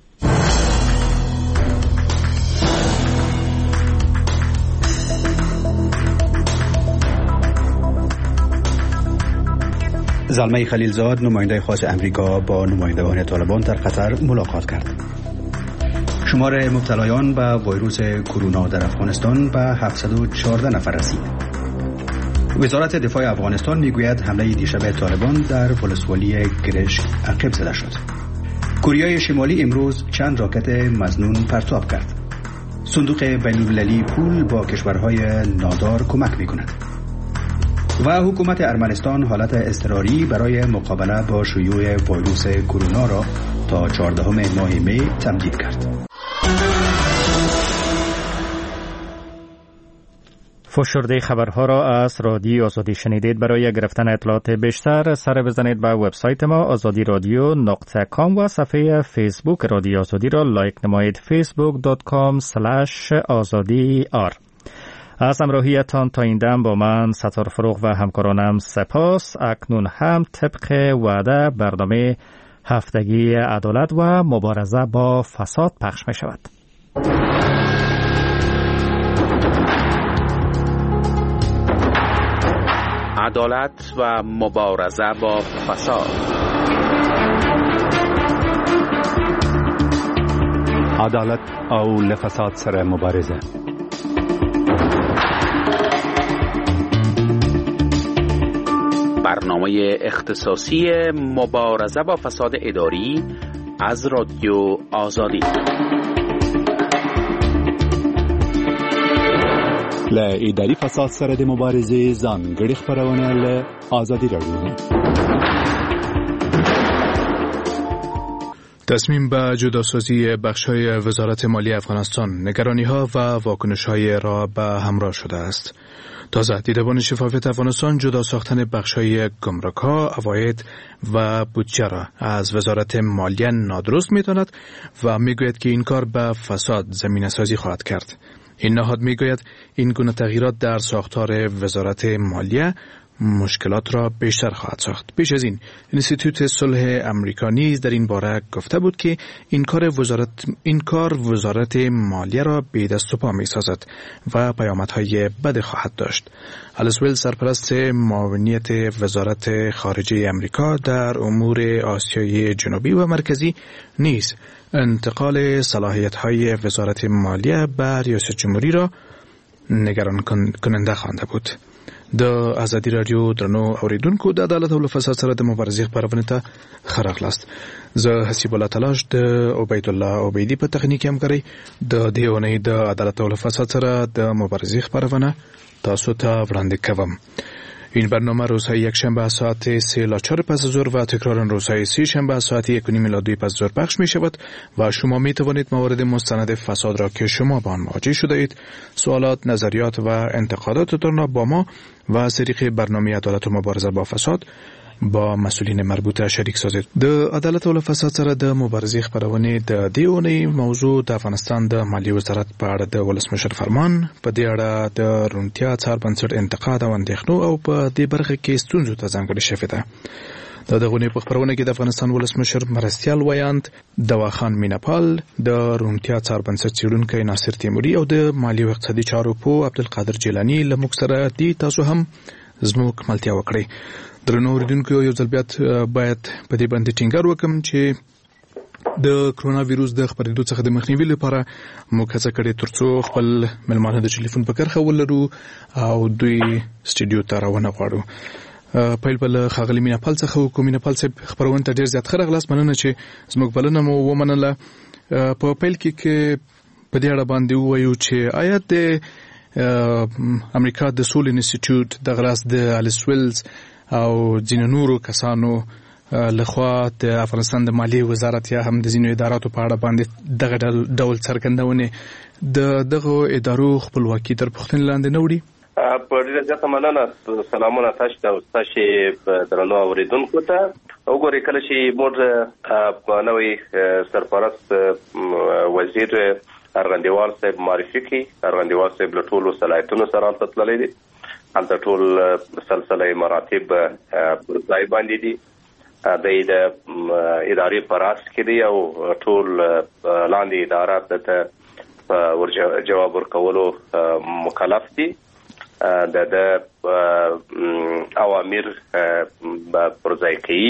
زلمه خلیلزاد نماینده خاص امریکا با نمایندگان طالبان در قطر ملاقات کرد. شمار مبتلایان به ویروس کرونا در افغانستان به هفتصد و چهارده نفر رسید. وزارت دفاع افغانستان میگوید حمله دیشب طالبان در ولسوالی گرشک عقب زده شد. کره شمالی امروز چند راکت مظنون پرتاب کرد. صندوق بین‌المللی پول با کشورهای نادار کمک میکند. و حکومت ارمنستان حالت اضطراری برای مقابله با شیوع ویروس کرونا را تا چهاردهم ماه می تمدید کرد. فشرده خبرها را از رادیو آزادی شنیدید. برای گرفتن اطلاعات بیشتر سر بزنید به وبسایت ما آزادی رادیو نقطه کام و صفحه فیسبوک رادیو آزادی را لایک نمایید. فیسبوک دات کام اسلش آزادی آر. از همراهیتان تا این دم با من ستار فروغ و همکارانم سپاس. اکنون هم طبق وعده برنامه هفتگی عدالت و مبارزه با فساد پخش می شود. عدالت و مبارزه با فساد. عدالت او لفساد سره مبارزه. برنامه اختصاصی مبارزه با فساد اداری از رادیو آزادی. ل اداري فساد سره د مبارزې ځانګړي خبرونه له آزادي راډیو. تصمیم به جداسازی بخش‌های وزارت مالی افغانستان نگرانی‌ها و واکنش‌های را به همراه شده است. تازه دیدبان شفافیت افغانستان جدا ساختن بخش‌های گمرک‌ها، عواید و بودجه را از وزارت مالیه نادرست می‌داند و می‌گوید که این کار به فساد زمینه‌سازی خواهد کرد. این نهاد میگوید این گونه تغییرات در ساختار وزارت مالیه مشکلات را بیشتر خواهد ساخت. پیش از این انستیتوت صلح امریکا نیز در این باره گفته بود که این کار وزارت این کار وزارت مالیه را به دست و پا می‌سازد و پیامدهای بد خواهد داشت. الیس ویل سرپرست معاونیت وزارت خارجه امریکا در امور آسیای جنوبی و مرکزی نیز انتقال صلاحیت‌های وزارت مالیه به ریاست جمهوری را نگران کننده خوانده بود. د آزادی رادیو درنو اوریدونکو د عدالت او فساد سره د مبارزې خبرونه ته خراغلاست. زه حسیب الله تلاش د عبید الله عبیدی په تخنیکی همکاري د دې اونۍ د عدالت او فساد سره د مبارزې خبرونه تاسو ته وړاندې کوم. این برنامه روزهای یک شنبه ساعت سه تا چهار پس از ظهر و تکرار روزهای سه شنبه ساعت یک و نیم الی دو پس از ظهر پخش می شود و شما می توانید موارد مستند فساد را که شما با آن مواجه شده اید سوالات، نظریات و انتقاداتتان را با ما و از طریق برنامه عدالت و مبارزه با فساد با مسئولین مربوطه شریک سازید. د عدالت او فساد سره د مبارزې خبرونه د دې اونۍ موضوع د افغانستان د مالی وزارت په اړه د ولسمشر فرمان په دې اړه د روڼتیا څار بنسټ انتقاد او اندېښنو او په دې برخه کې ستونزو ته ځانګړې شوې ده. د دغه په خبرونه کې د افغانستان ولسمشر مرستیال ویاند دواخان میناپال د روڼتیا څار بنسټ څېړونکی ناصر تیموري او د مالی او اقتصادي چارو په عبدالقادر جیلانی له موږ سره دي. تاسو هم زموږ ملتیا وکړئ. درنو اوریدونکو یو ځل بیا باید په دې باندې ټینګار وکم چې د کرونا وایروس د خپرېدو څخه د مخنیوي لپاره موږ هڅه کړې ترڅو خپل ملمانه د ټلیفون په کرښه ولرو او دوی سټډیو ته راونه غواړو. پیل بل خاغلی مینا پال څخه کومینه پال صاحب خبرونه ته ډیر زیات خره غلاس مننه چې زموږ بلنه مو ومنله. په پیل کې کې په دې اړه باندې وایو چې آیا د امریکا د سول انسټیټیوټ د غلاس د الیس ویلز او ځینو نورو کسانو لخوا د افغانستان د مالیې وزارت یا هم د ځینو اداراتو په اړه باندې دغه ډول څرګندونه د دغه ادارو خپلواکي تر پوښتنې لاندې نه وړي؟ په ډېره زیاته مننه. سلامونه تاسو ته او ستاسو درنو اورېدونکو ته. وګورئ کله چې موږ نوی سرپرست وزیر ارغندیوال صاحب معرفي کړي، ارغندیوال صاحب له ټولو صلاحیتونو سره هلته تللی دی، هلته ټول سلسله مراتب پر ځای باندې دي، د ادارې په راس کې دی او ټول لاندې ادارات ته جواب ورکولو مکلف دي. د د اوامر پر ځای کوي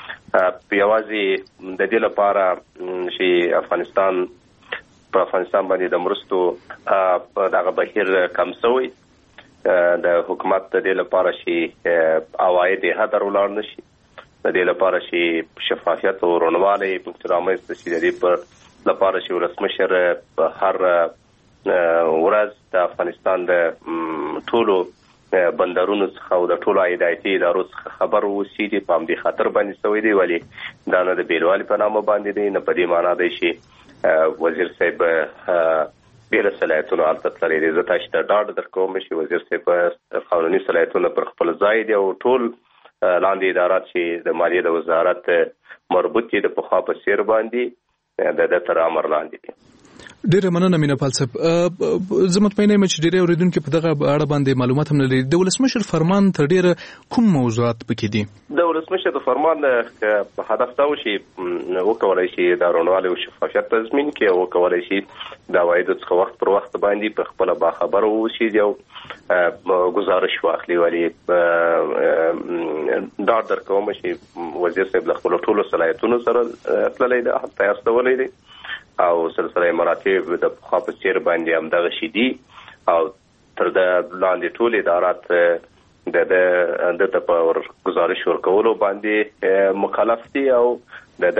یوازې د دې لپاره چې افغانستان په افغانستان باندې د مرستو دغه بهیر کم شوی، د حکومت د دې لپاره چې عواید یې هدر ولاړ نشي، د دې لپاره چې شفافیت او روڼوالی پکې رامنځته شي، د دې په لپاره چې ولسمشر په هر ورځ د افغانستان د ټولو بندرونو څخه او د ټولو عایداتي ادارو څخه خبر واوسي. په همدې خاطر باندې شوی دی، ولې دا نه د بیلوالي په نامه باندې دی، نه په دې معنا دی چې وزیر صاحب بېله صلاحیتونو هلته تللی دی. زه تاسو ته ډاډ درکوم چې وزیر صاحب قانوني صلاحیتونه پر خپل ځای دي او ټول لاندې ادارات چې د مالیې د وزارت مربوط دي د پخوا په څېر باندې د ده تر امر لاندې دي. ډیره مننه مینا پال صاحب. زه مطمئنه یم چې ډیری اورېدونکي په دغه اړه باندې معلومات هم نه لري. د ولسمشر فرمان تر ډیره کوم موضوعات پکې دي؟ د ولسمشر د فرمان هدف دا و چې وکولای شي د روڼوالي او شفافیت تضمین کړي او وکولای شي د عوایدو څخه وخت پر وخت باندې په خپله باخبره واوسي او ګزارش واخلي. ولې ډاډ درکوم چې وزیر صاحب له خپلو ټولو صلاحیتونو سره تللی دی، هلته یې استولی دی او سلسله مراتب د پخوا په څېر باندې همدغه شي دي او تر د لاندې ټول ادارات د ده ته په ګزارش ورکولو باندې مکلف دي او د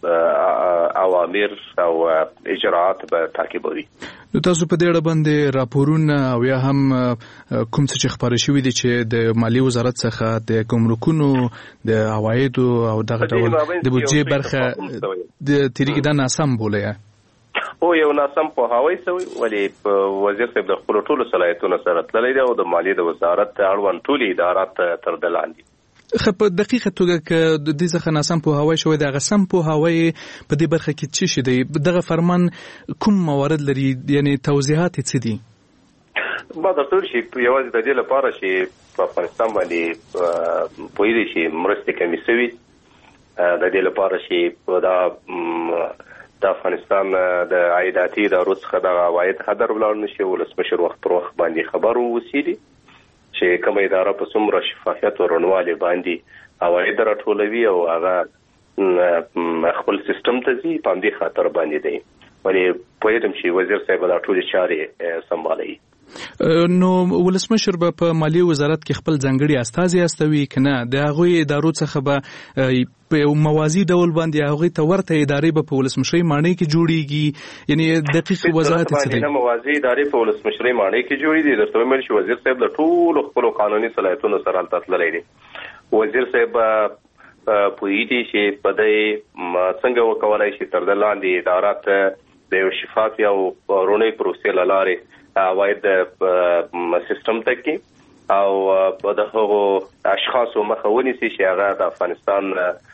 اوامر او اجراءات به تعقیبوي. نو تاسو په دې اړه باندې راپورونه او یا هم کوم څه چې خپاره شوي دي چې د مالیې وزارت څخه د ګمرکونو د عوایدو او دغه ډول د بودجې برخه د تیریږي دا ناسم بوله او یو ناسم پوهاوی شوی، ولې وزیر صاحب د خپلو ټولو صلاحیتونو سره تللی دی او د مالیې د وزارت اړوند ټولې ادارات تر ده لاندې. خو په دقیقه توګه که د دې څخه ناسم پوهاوی شوی دی، هغه سم پوهاوی په دې برخه کې څه شی دی؟ دغه فرمان کوم موارد لري، یعنی توضیحات یې څه دي؟ ما درته ویل چې یوازې د دې لپاره چې په افغانستان باندې پوهېدی چې مرستې کمې شوي، د دې لپاره چې دا د افغانستان د عایداتي ادارو څخه دغه عواید هدر ولاړ نشي، ولسمشر وخت پر وخت باندې خبر واوسي چې کومه اداره په څومره شفافیت او روڼوالي باندې عواید راټولوي او هغه خپل سیستم ته ځي، په همدې خاطر باندې دی. ولې پوهېدم چې وزیر صاحب دا ټولې چارې سمبالوي. نو ولسمشر به په مالیې وزارت کې خپل ځانګړي استازي استوي که نه؟ د هغوی ادارو څخه به په یو موازي ډول باندې هغوی ته ورته ادارې به په ولسمشرۍ ماڼۍ کې جوړیږي؟ یعنی دقیق وضاحت څه دی؟ موازي ادارې په ولسمشرۍ ماڼۍ کې جوړې دي. درته ویل چې وزیر صاحب د ټولو خپلو قانوني صلاحیتونو سره هلته تللی دی. وزیر صاحب پوهېږي چې په دې څنګه وکولای شي تر ده لاندې ادارات د یو شفاف او روڼې پروسې له لارې عواید سیستم ته کې او د هغو اشخاصو مخه ونیسي چې هغه د افغانستان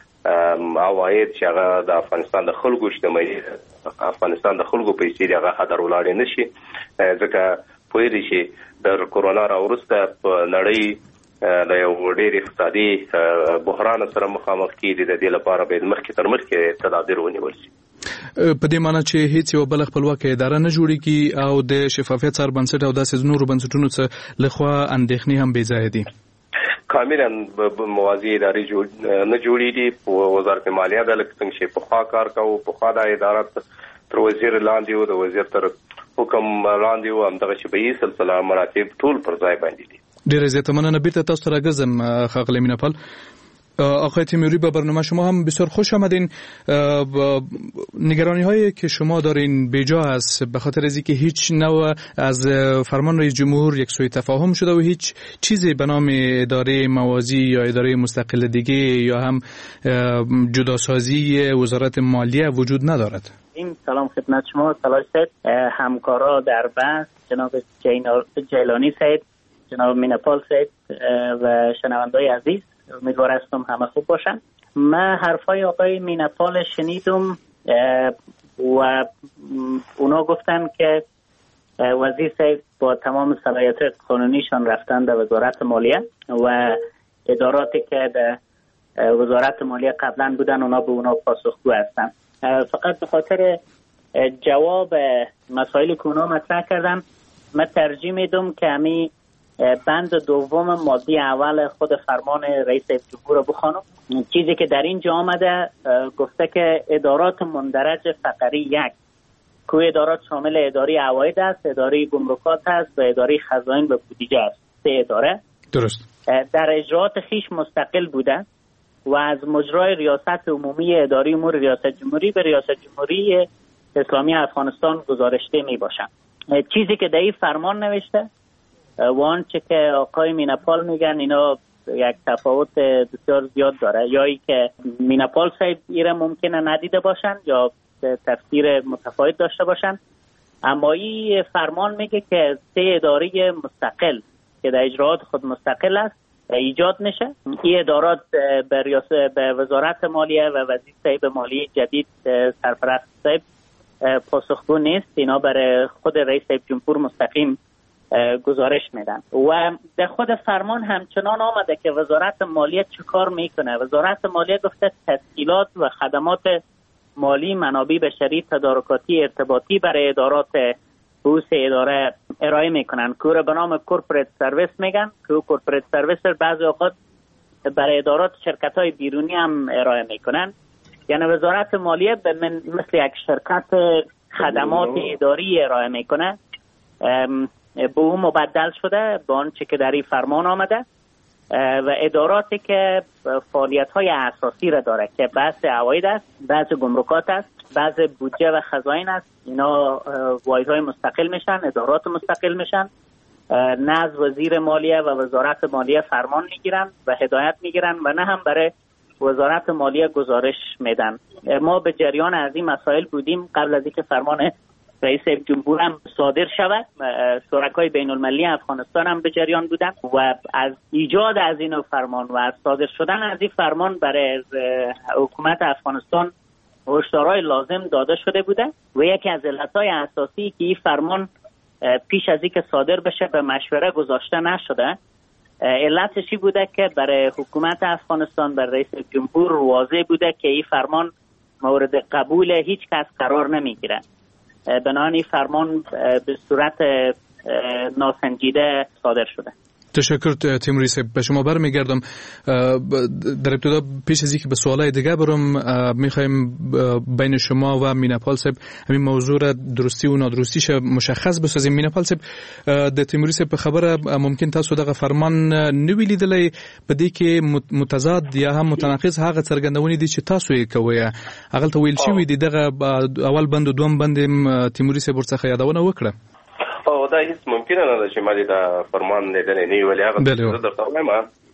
عواید چې هغه د افغانستان د خلکو شتمني، افغانستان د خلکو پیسې دي، هغه هدر ولاړې نشي. ځکه پوهېږي چې د کورونا راوروسته په نړۍ د یو ډېر اقتصادي بحران سره مخامخ کېږي. د دې لپاره باید مخکې تر مخکې تدابیر ونیول شي. په دې معنی چې هیڅ یو بل خپلواکه اداره نه جوړیږي او د شفافیت سره بنسټ او داسې نورو بنسټونو څخه لخوا اندېښنې هم بې ځایه دي. کاملا موازی اداري نه جوړیږي. په وزارت مالیه د لکه څنګه چې په خوا کار کوو، په خوا د ادارات تر وزیر لاندې او د وزیر تر حکم لاندې او همدغه شبهي سلسله مراتب ټول پر ځای باندې دي. ډیره زیاته مننه. بیرته تاسو ته راګرځم خاغلی میناپال. آقای تیموری، به برنامه شما هم بسیار خوش آمدین. نگرانی هایی که شما دارین بیجا است به خاطر از اینکه هیچ نوع از فرمان رئیس جمهور یک سوء تفاهم شده و هیچ چیزی به نام اداره موازی یا اداره مستقل دیگه یا هم جداسازی وزارت مالیه وجود ندارد. این سلام خدمت شما سلام سید، همکارا در بحث جناب جیلانی سید، جناب میناپال سید و شنوندای عزیز، امیدوار هستم همه خوب باشن. من حرفای آقای میناپال شنیدم و اونا گفتن که وزیر صاحب با تمام صلاحیت قانونیشان رفتن در وزارت مالیه و اداراتی که در وزارت مالیه قبلا بودن اونا به اونا پاسخگو هستن. فقط به خاطر جواب مسائلی که اونا مطرح کردن من ترجیح میدم که همی بند دوم ماده اول خود فرمان رئیس جمهور رو بخوانم. چیزی که در اینجا آمده گفته که ادارات مندرج فقره یک که ادارات شامل اداره عواید است، اداره گمرکات است و اداره خزائن و بودجه است. سه اداره درست در اجرات خیش مستقل بوده و از مجرای ریاست عمومی اداره امور ریاست جمهوری به ریاست جمهوری اسلامی افغانستان گزارشته می باشند. چیزی که در این فرمان نوشته و آنچه که آقای میناپال میگن اینا یک تفاوت بسیار زیاد داره، یا ای که میناپال صاحب ایره ممکنه ندیده باشن یا تفسیر متفاوت داشته باشن. اما این فرمان میگه که سه اداره مستقل که در اجراات خود مستقل است ایجاد میشه. این ادارات به ریاست به وزارت مالیه و وزیر صاحب مالیه جدید سرپرست صاحب پاسخگو نیست، اینا برای خود رئیس جمهور مستقیم گزارش میدن. و در خود فرمان همچنان آمده که وزارت مالیه چه کار میکنه. وزارت مالیه گفته تسهیلات و خدمات مالی، منابع بشری، تدارکاتی، ارتباطی برای ادارات بوس اداره ارائه میکنن که رو به نام کورپوریت سرویس میگن، که کورپوریت سرویس بعضی اوقات برای ادارات شرکت های بیرونی هم ارائه میکنن. یعنی وزارت مالیه به من مثل یک شرکت خدمات اداری ارائه میکنه، به اون مبدل شده به آنچه که در این فرمان آمده. و اداراتی که فعالیت های اساسی را داره که بحث عواید است، بحث گمرکات است، بحث بودجه و خزائن است، اینا واحدهای مستقل میشن، ادارات مستقل میشن. نه از وزیر مالیه و وزارت مالیه فرمان میگیرن و هدایت میگیرن و نه هم برای وزارت مالیه گزارش میدن. ما به جریان از این مسائل بودیم قبل از اینکه فرمان رئیس جمهور هم صادر شود. شرکای بین المللی افغانستان هم به جریان بودن و از ایجاد از این فرمان و از صادر شدن از این فرمان برای حکومت افغانستان هشدارهای لازم داده شده بوده و یکی از علتهای اساسی که این فرمان پیش از اینکه صادر بشه به مشوره گذاشته نشده، علتشی بوده که برای حکومت افغانستان، برای رئیس جمهور واضح بوده که این فرمان مورد قبول هیچ کس قرار نمیگیره. بنابراین فرمان به صورت ناسنجیده صادر شده. تشکر تیموری صاحب. به شما برمیگردم. در ابتدا پیش از اینکه به سوالای دیگه برم میخوایم بین شما و میناپال صاحب همین موضوع را درستی و نادرستیش مشخص بسازیم. میناپال صاحب، د تیموری صاحب خبره ممکن تاسو دغه فرمان نوی لیدلی په دې کې متضاد یا هم متناقض هغه څرګندونې دي چې تاسو یې کوی. هغه ته ویل شوی دی دغه اول بند او دوم بند تیموری صاحب ورڅخه یادونه وکړه. او دا هیڅ ممکنه نه ده چې ما دې دا فرمان لیدلی نه وي، ولې هغه زه درته وایم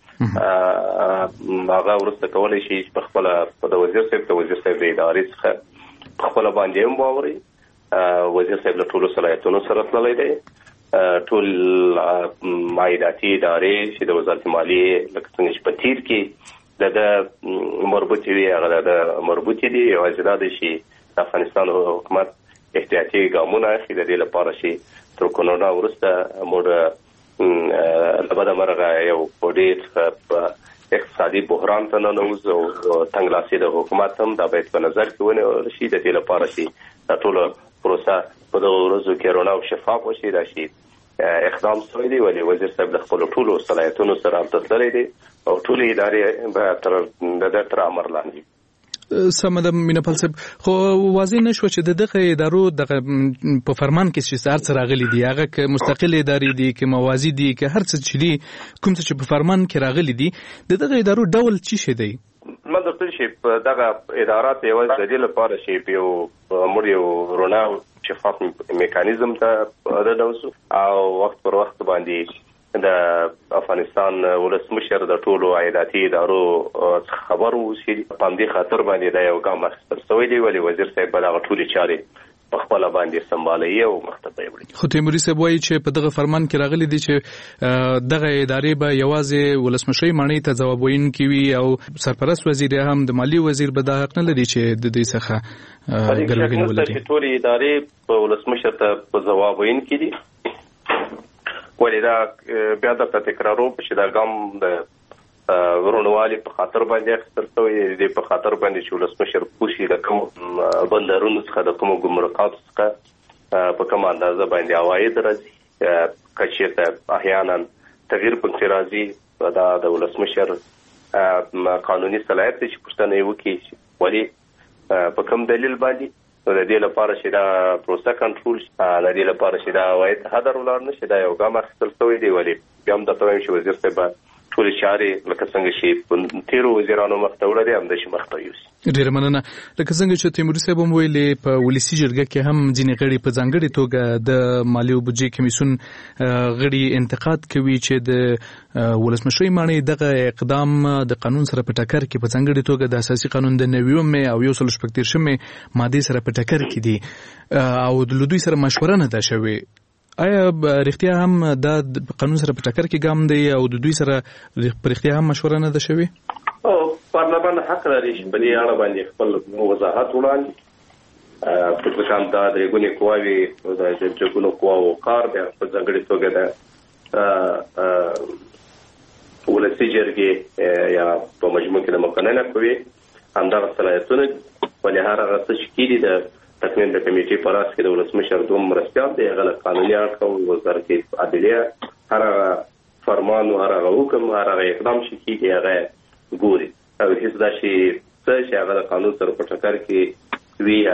هغه وروسته کولی شي په خپله د وزیر صاحب ته وزیر صاحب د ادارې څخه په خپله باندې هم واورئ. وزیر صاحب له ټولو صلاحیتونو سره تللی دی. ټول عایداتي ادارې چې د وزارت مالیې لکه څنګه چې په تیر کې د ده مربوطې وي هغه د ده مربوطې دي. یوازې دا دی چې د افغانستان حکومت احتیاطي ګامونه اخلي د دې لپاره چې تر کرونا وروسته موږ له بده مرغه یو ډېر اقتصادي بحران ته ننوځو او تنګلاسي د حکومت هم دا باید په نظر کې ونیول شي د دې لپاره چې دا ټوله پروسه په دغو ورځو کې روڼه او شفاف وشي، دا چې اقدام شوی دی ولې وزیر صاحب د خپل ټولو صلاحیتونو سره تطللی دی او ټولې ادارې به تر د تر امر لاندې سم د مینپال صاحب خو واضح نشو چې دغه ادارو دغه په فرمان کې چې سار سره راغلي دي هغه ک مستقل ادارې دي ک موازی دي ک هر څه چې دي کوم څه چې په فرمان کې راغلي دي دغه ادارو ډول چی شي دی من درته چې دغه ادارات یو د دې لپاره چې یو موږ یو رونا شفاف میکانیزم ته راوځو او وخت پر وخت باندې د افغانستان ولسمشر د ټولو عایداتي ادارو خبر وشي په دې خاطر باندې د یو ګام اخیستل شوی دی ولې وزیر صاحب دغه ټولې چارې په خپل باندې سمبالي او مخته وړي. خو تیموري صاحب وایي چې په دغه فرمان کې راغلي دي چې دغه ادارې به یوازې ولسمشر معنی ته ځواب ویونکي وي او سرپرست وزیر هم د مالی وزیر به دا حق نه لري چې د دې څخه ګرځېدل ولري. ټولې ادارې په ولسمشر ته په ځواب ویونکي دي ولې دا بیا د تکرارو چې دا ګام د ورونوالي په خاطر باندې اخیستل شوی دی په خاطر باندې چې ولسمشر پوښي د کوم بندرونو څخه د کوم ګمرکاتو څخه په کوم اندازه باندې عواید راځي که چېرته احیانا تغییر پکې راځي دا د ولسمشر قانوني صلاحیت دی چې پوښتنه یې وکړي ولې په کوم دلیل باندې د دې لپاره چې دا پروسه کنټرول شي د دې لپاره چې دا عواید هدر ولاړ نه شي دا یو ګام اخیستل شوی دی ولې بیا هم درته وایم چې وزیر صاحب ټول چارې لکه څنګه چې تیرو وزیرانو مخته وړي هم د شي مخته یوسي. ډیر مننه. لکه څنګه چې تیموري صاحب هم ویلي په ولسی جرګه کې هم ځینې غړي په ځانګړي توګه د مالی او بودجې کمیسیون غړي انتقاد کوي چې د ولسمشر معنی دغه اقدام د قانون سره په ټکر کې په ځانګړي توګه د اساسي قانون د نویم او یو سل شپږ دیرشمې ماده سره په ټکر کې دي او د لودوی سره مشوره نه ده شوې. آیا رښتیا هم دا قانون سره په ټکر کې ګام دی او د دوی سره په رښتیا هم مشوره نه ده شوې؟ او پارلمان حق لري چې په دې اړه باندې خپل وضاحت وړاندې په کوم دا د ګونې قواوي د جګونو قواو کار دی په ځانګړي توګه د ولسی جرګې یا په مجموع کې د مقننه کوي همدغه صلاحیتونه ولې هر هغه څه چې کېدي د تکوین د کمیټې په راس کې د ولسمشر دوم مرستیال دی هغه قانوني اړخ او وزارت عدلیه هر فرمان او هر حکم هر اقدام چې کیږي هغه ګوري او هیڅ دا شي چې هغه قانون سره په ټکر کې وی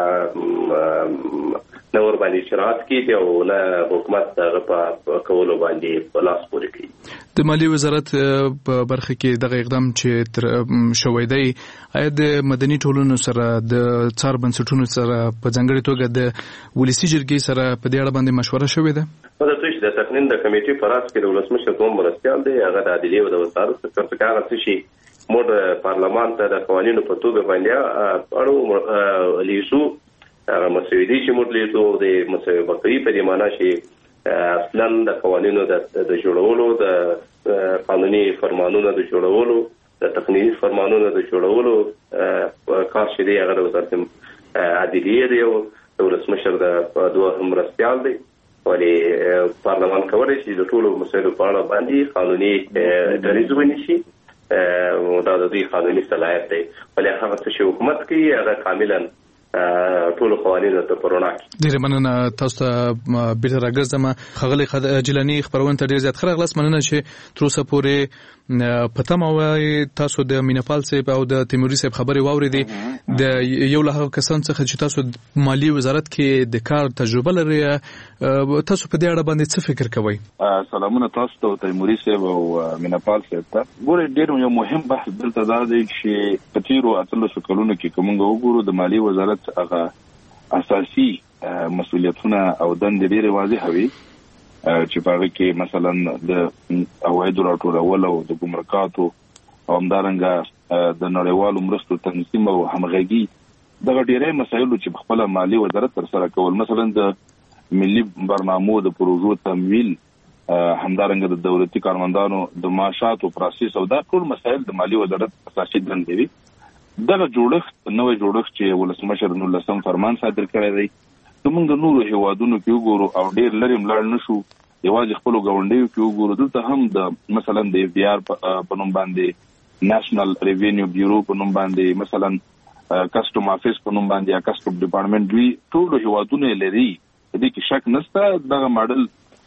هغه نور باندې شرایط کیږي او نه حکومت هغه په کولو باندې په لاس پورې کوي. د مالی وزارت په برخه کې دغه اقدام چې شوی دی آیا د مدني ټولنو سره د څار بنسټونو سره په ځانګړي توګه د ولسی جرګې سره په دې اړه باندې مشوره شوې ده؟ دا چې د تکوین د کمیټې په راس کې د ولسمشر دوم مرستیال دی هغه د عدلیه او د وزارت څخه هغه شي موږ پارلمان ته د قوانینو په توګه باندې اړو لیسو هغه مسویدي چې موږ لیدو د مسویدي بقوي په دې معنی چې اصلا د قوانینو د جوړولو د قانوني فرمانونو د جوړولو د تقنیني فرمانونو د جوړولو کار چې دی هغه د وزارت عدلیه دی او د ولسمشر د دوه مرستیال دی ولې پارلمان کولی شي د ټولو مسایلو په اړه باندې قانوني دریځ ونیسي دا د دوی قانوني صلاحیت دی ولې هغه څه چې حکومت کوي هغه کاملا ټول قوانینو ته پرونا کی. ډیر مننه تاسو ته بیرته راګرځم خغلی جلانی خبرونه ته ډیر زیات خرغلاس مننه چې تر اوسه پورې پته مو تاسو د مینپال صاحب او د تیموري صاحب خبري واوریدې د یو له کسان څخه چې تاسو مالی وزارت کې د کار تجربه لري تاسو په دې اړه باندې څه فکر کوئ؟ سلامونه تاسو ته تیموري صاحب او مینپال صاحب ته. ګوره ډیر یو مهم بحث دلته دا دی چې په تیرو اتلسو کلونو کې کومه وګورو د مالی وزارت هغه اساسي مسؤلیتونه او دندې ډېرې واضحه وي چې په هغه کې مثلا د عوایدو راټولول او د ګمرکاتو او همدارنګه د نړیوالو مرستو تنظیم او همغږي دغه ډېرې مسایلو چې په خپله مالي وزارت ترسره کول مثلا د ملي برنامو د پروژو تمویل همدارنګه د دولتي کارمندانو د معاشاتو پروسس او دا ټول مسایل د مالي وزارت اساسي دندې وي. دغه جوړښت نوې جوړښت چې ولسمشر نولسم فرمان صادر کړی دی زموږ د نورو هیوادونو کې وګورو او ډېر لرې ملاړ نشو یوازې خپلو ګاونډیو کې وګورو دلته هم د مثلا د اف ډي آر په نوم باندې نېشنل ریوینیو بیورو په نوم باندې مثلا کسټم افیس په نوم باندې یا کسټم ډپارټمنټ دوی ټول هیوادونه لري دې کې شک نشته. دغه ماډل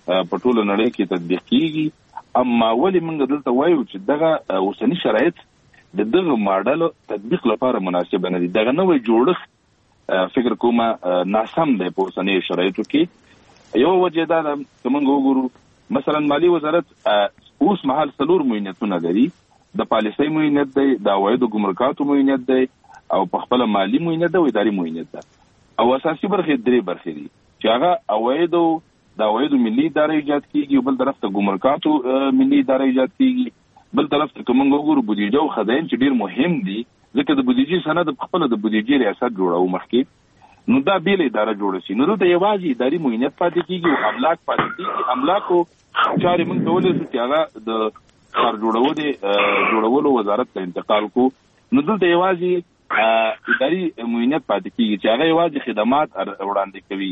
په ټوله نړۍ کې تطبیق کیږي. اما ولې موږ دلته وایو چې دغه اوسنی شرایط د دغه ماډل تطبیق لپاره مناسب نه دي؟ دغه نوې جوړښت فکر کوم ناسم دی په اوسنی شرایطو کې. یو وجه دا ده چې موږ وګورو مثلا مالی وزارت اوس مهال څلور معینتونه لري. د پالیسۍ معینت دی، د عوایدو ګمرکاتو معینت دی، او په خپل مالی معینت دی او اداري معینت ده. او اساسي برخې درې برخې دي چې هغه عوایدو د عوایدو ملي اداره ایجاد کیږي، بل طرف ته ګمرکاتو ملي اداره ایجاد کیږي، بل طرف ته کوم وګورو بودیجه او خزاین چې ډیر مهم دي ځکه د بودیجې سند په خپل د بودیجې ریاست جوړاو مخکې نو دا بیل اداره جوړ شي. نو دلته یوازې اداري معینت پاتې کیږي او املاک پاتې کیږي. املاکو چارې موږ کولای شو چې هغه د کار جوړولو جوړولو وزارت ته انتقال کو. نو دلته یوازې اداري معینت پاتې کیږي چې هغه یوازې خدمات وړاندې کوي.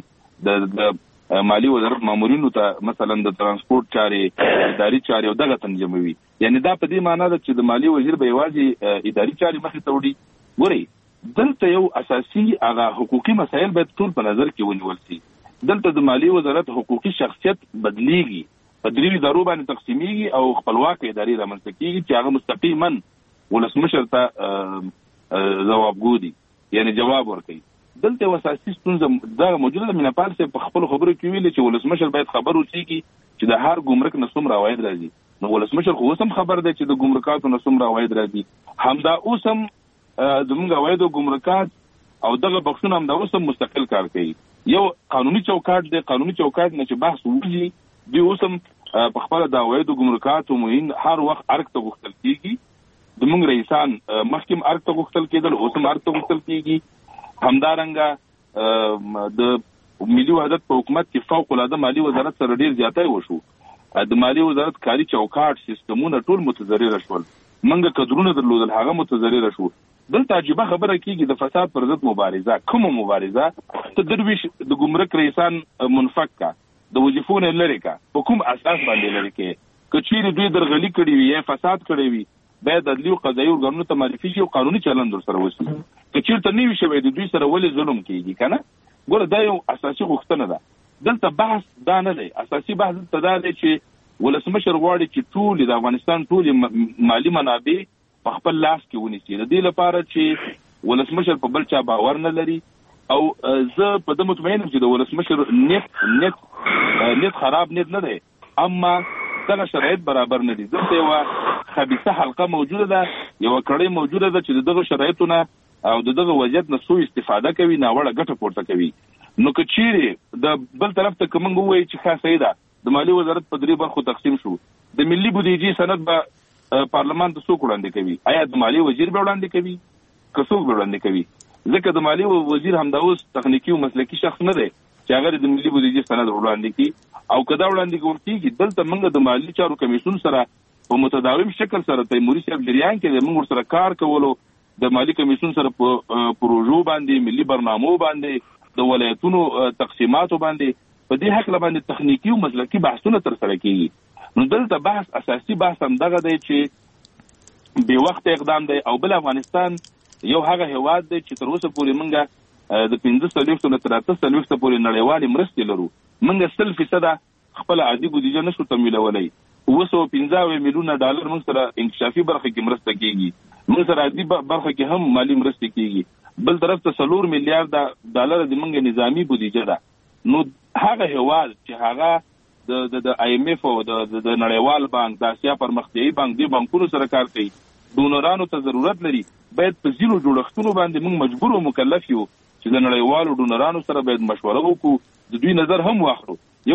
د مالی وزارت مامورینو ته مثلا د ترانسپورت چارې، اداري چارې او دغه تنظیموي. یعنی دا په دې معنی ده چې د مالی وزیر به یوازې اداري چارې مخې ته وړي. ګورئ دلته یو اساسي هغه حقوقي مسایل باید ټول په نظر کې ونیول شي. دلته د مالی وزارت حقوقي شخصیت بدلیږي، په درې ادارو باندې تقسیمیږي او خپلواک ادارې رامنځته کیږي چې هغه مستقیما ولسمشر ته ځوابګو دي، یعنی جواب ورکوي. دلته یو اساسي ستونزه دا موجوده ده. میناپال صاحب په خپلو خبرو کې ویلي چې ولسمشر باید خبر اوسېږي چې د هر ګمرک نه څومره عواید راځي. نو ولسمشر خو اوس هم خبر دی چې د ګمرکاتو نه څومره عواید راځي. همدا اوس هم زموږ عواید او ګمرکات او دغه بخښونه همدا اوس هم مستقل کار کوي. یو قانوني چوکاټ دی، قانوني چوکاټ نه چې بحث وږي دوی اوس هم په خپل د عوایدو ګمرکاتو معین هر وخت ارګ ته غوښتل کیږي. د موږ رئیسان مخکې ارګ ته غوښتل کېدل، اوس هم ارګ ته غوښتل کیږي. همدارنګه د ملي وحدت په حکومت کې فوق العاده مالی وزارت سره ډیر زیاتی وشو. د مالی وزارت کاري چوکاټ سیستمونه ټول متضرر شول. موږ کډرونه درلودل هغه متضرر شو. دلته عجیبه خبره کیږي د فساد پر ضد مبارزه. کومه مبارزه؟ ته درویش د ګمرک رئیسان منفک کا، د وظیفو نه لري کا، په کوم اساس باندې لري کې؟ کچېری دوی درغلي کړي وي یا فساد کړي وي باید عدلي او قضایي ارګانونو ته معرفي شي او قانوني چلند ورسره وشي. کچېرته نه وي شوی د دوی سره ولې ظلم کیږي کنه؟ ګوره دا یو اساسي غوښتنه ده. دلته بحث دا نه دی. اساسي بحث دلته دا دی چې ولسمشر غواړي چې ټول د افغانستان ټول مالی منابع په خپل لاس کې ونیسي. د دې لپاره چې ولسمشر په بل چا باور نه لري او زه په دې مطمئن یم چې د ولسمشر نیت نیت نیت خراب نیت نه دی، اما دغه شرایط برابر نه دي. دلته یو خبيثه حلقه موجوده ده، یو کړۍ موجوده ده چې دغه شرایطونه او دغه وضعیت نه سوء استفاده کوي، ناوړه ګټه پورته کوي. نو که چیرې د بل طرف ته کوم وایي چې ښه صحیح ده د مالی وزارت په درې برخو تقسیم شو، د ملي بودیجې سند به پارلمان ته څوک وړاندې کوي؟ آیا د مالی وزیر به وړاندې کوي که څوک به وړاندې کوي؟ ځکه د مالی وزیر همدا اوس تخنیکی او مسلکي شخص نه دی چې هغه د ملي بودیجې سند وړاندې کوي. او کدا وړاندې کوي دلته موږ د مالی چارو کمیسیون سره په متداوم شکل سره تیموري صاحب جریان کې موږ سره کار کولو، د مالی کمیسیون سره په پروژو باندې، ملي برنامو باندې، د ولایتونو تقسیماتو باندې، په دې حق باندې تخنیکی او مسلکي بحثونه تر سره کیږي. نو دلته بحث اساسي بحث هم دغه دی چې به وخت اقدام دی. او بل افغانستان یو هغه هیواد دی چې تر اوسه پورې موږ د پنځه سلويختو نه تر اته سلويختو پورې نړیوالې مرستې لرو. موږ سل فیصده خپل عادي بودیجه نشو تمویلولی. اوه سوه پنځه میلیونه ډالر موږ سره انکشافي برخه کې مرسته کیږي، موږ سره عادي برخه کې هم مالی مرستې کیږي. بل طرف ته څلور میلیارډ ډالر د موږ نظامی بودیجه ده. نو هغه هیواد چې هغه د د آی ایم ایف او د د نړیوال بانک، د اسیا پرمختیایي بانک، د بانکونو سره کار کوي، ډونرانو ته ضرورت لري، باید په ځینو جوړښتونو باندې موږ مجبور او مکلف یو چې د نړیوالو ډونرانو سره باید مشوره وکړو، د دوی نظر هم واخلو. یو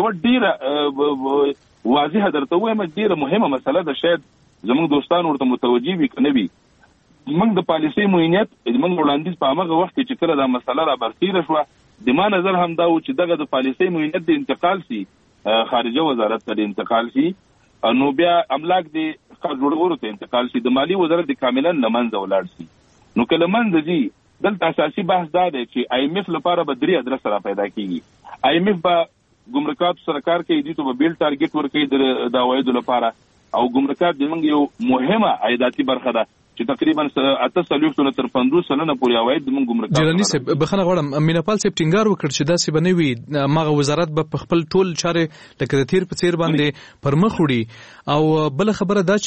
ډیره واضحه درته وایم، ډیره مهمه مسله ده، شاید زموږ دوستان ورته متوجي وي که نه وي. موږ د پالیسۍ معینیت موږ وړاندیز په همغه وخت کې چې کله دا مسله را برسېره شوه، د ما نظر هم دا و چې دغه د پالیسۍ معینیت د انتقال سي خارجه وزارت ته د انتقال سي، نو بیا املاک د ښار جوړولو ته انتقال سي، د مالی وزارت د کاملا له منځه ولاړ سي. نو که له منځه ځي، دلته اساسي بحث دا دی چې آی ایم ایف لپاره به درې ادرس را پیدا کیږي. آی ایم ایف به ګمرکاتو سره کار کوي، دوی ته به بیل ټارګټ ورکوي د عوایدو لپاره، او ګمرکات زموږ یو مهمه عایداتي برخه ده چې تقریبا اته څلوېښت نه تر پنځوس سلنه پورې عواید موږ ګمرک جیلانی صاحب بخښنه غواړم میناپال صاحب ټینګار وکړ چې داسې به نه وي مغه وزارت به په خپل ټول چارې لکه د تیر په څیر باندې پر مخ وړي او بل خبره دا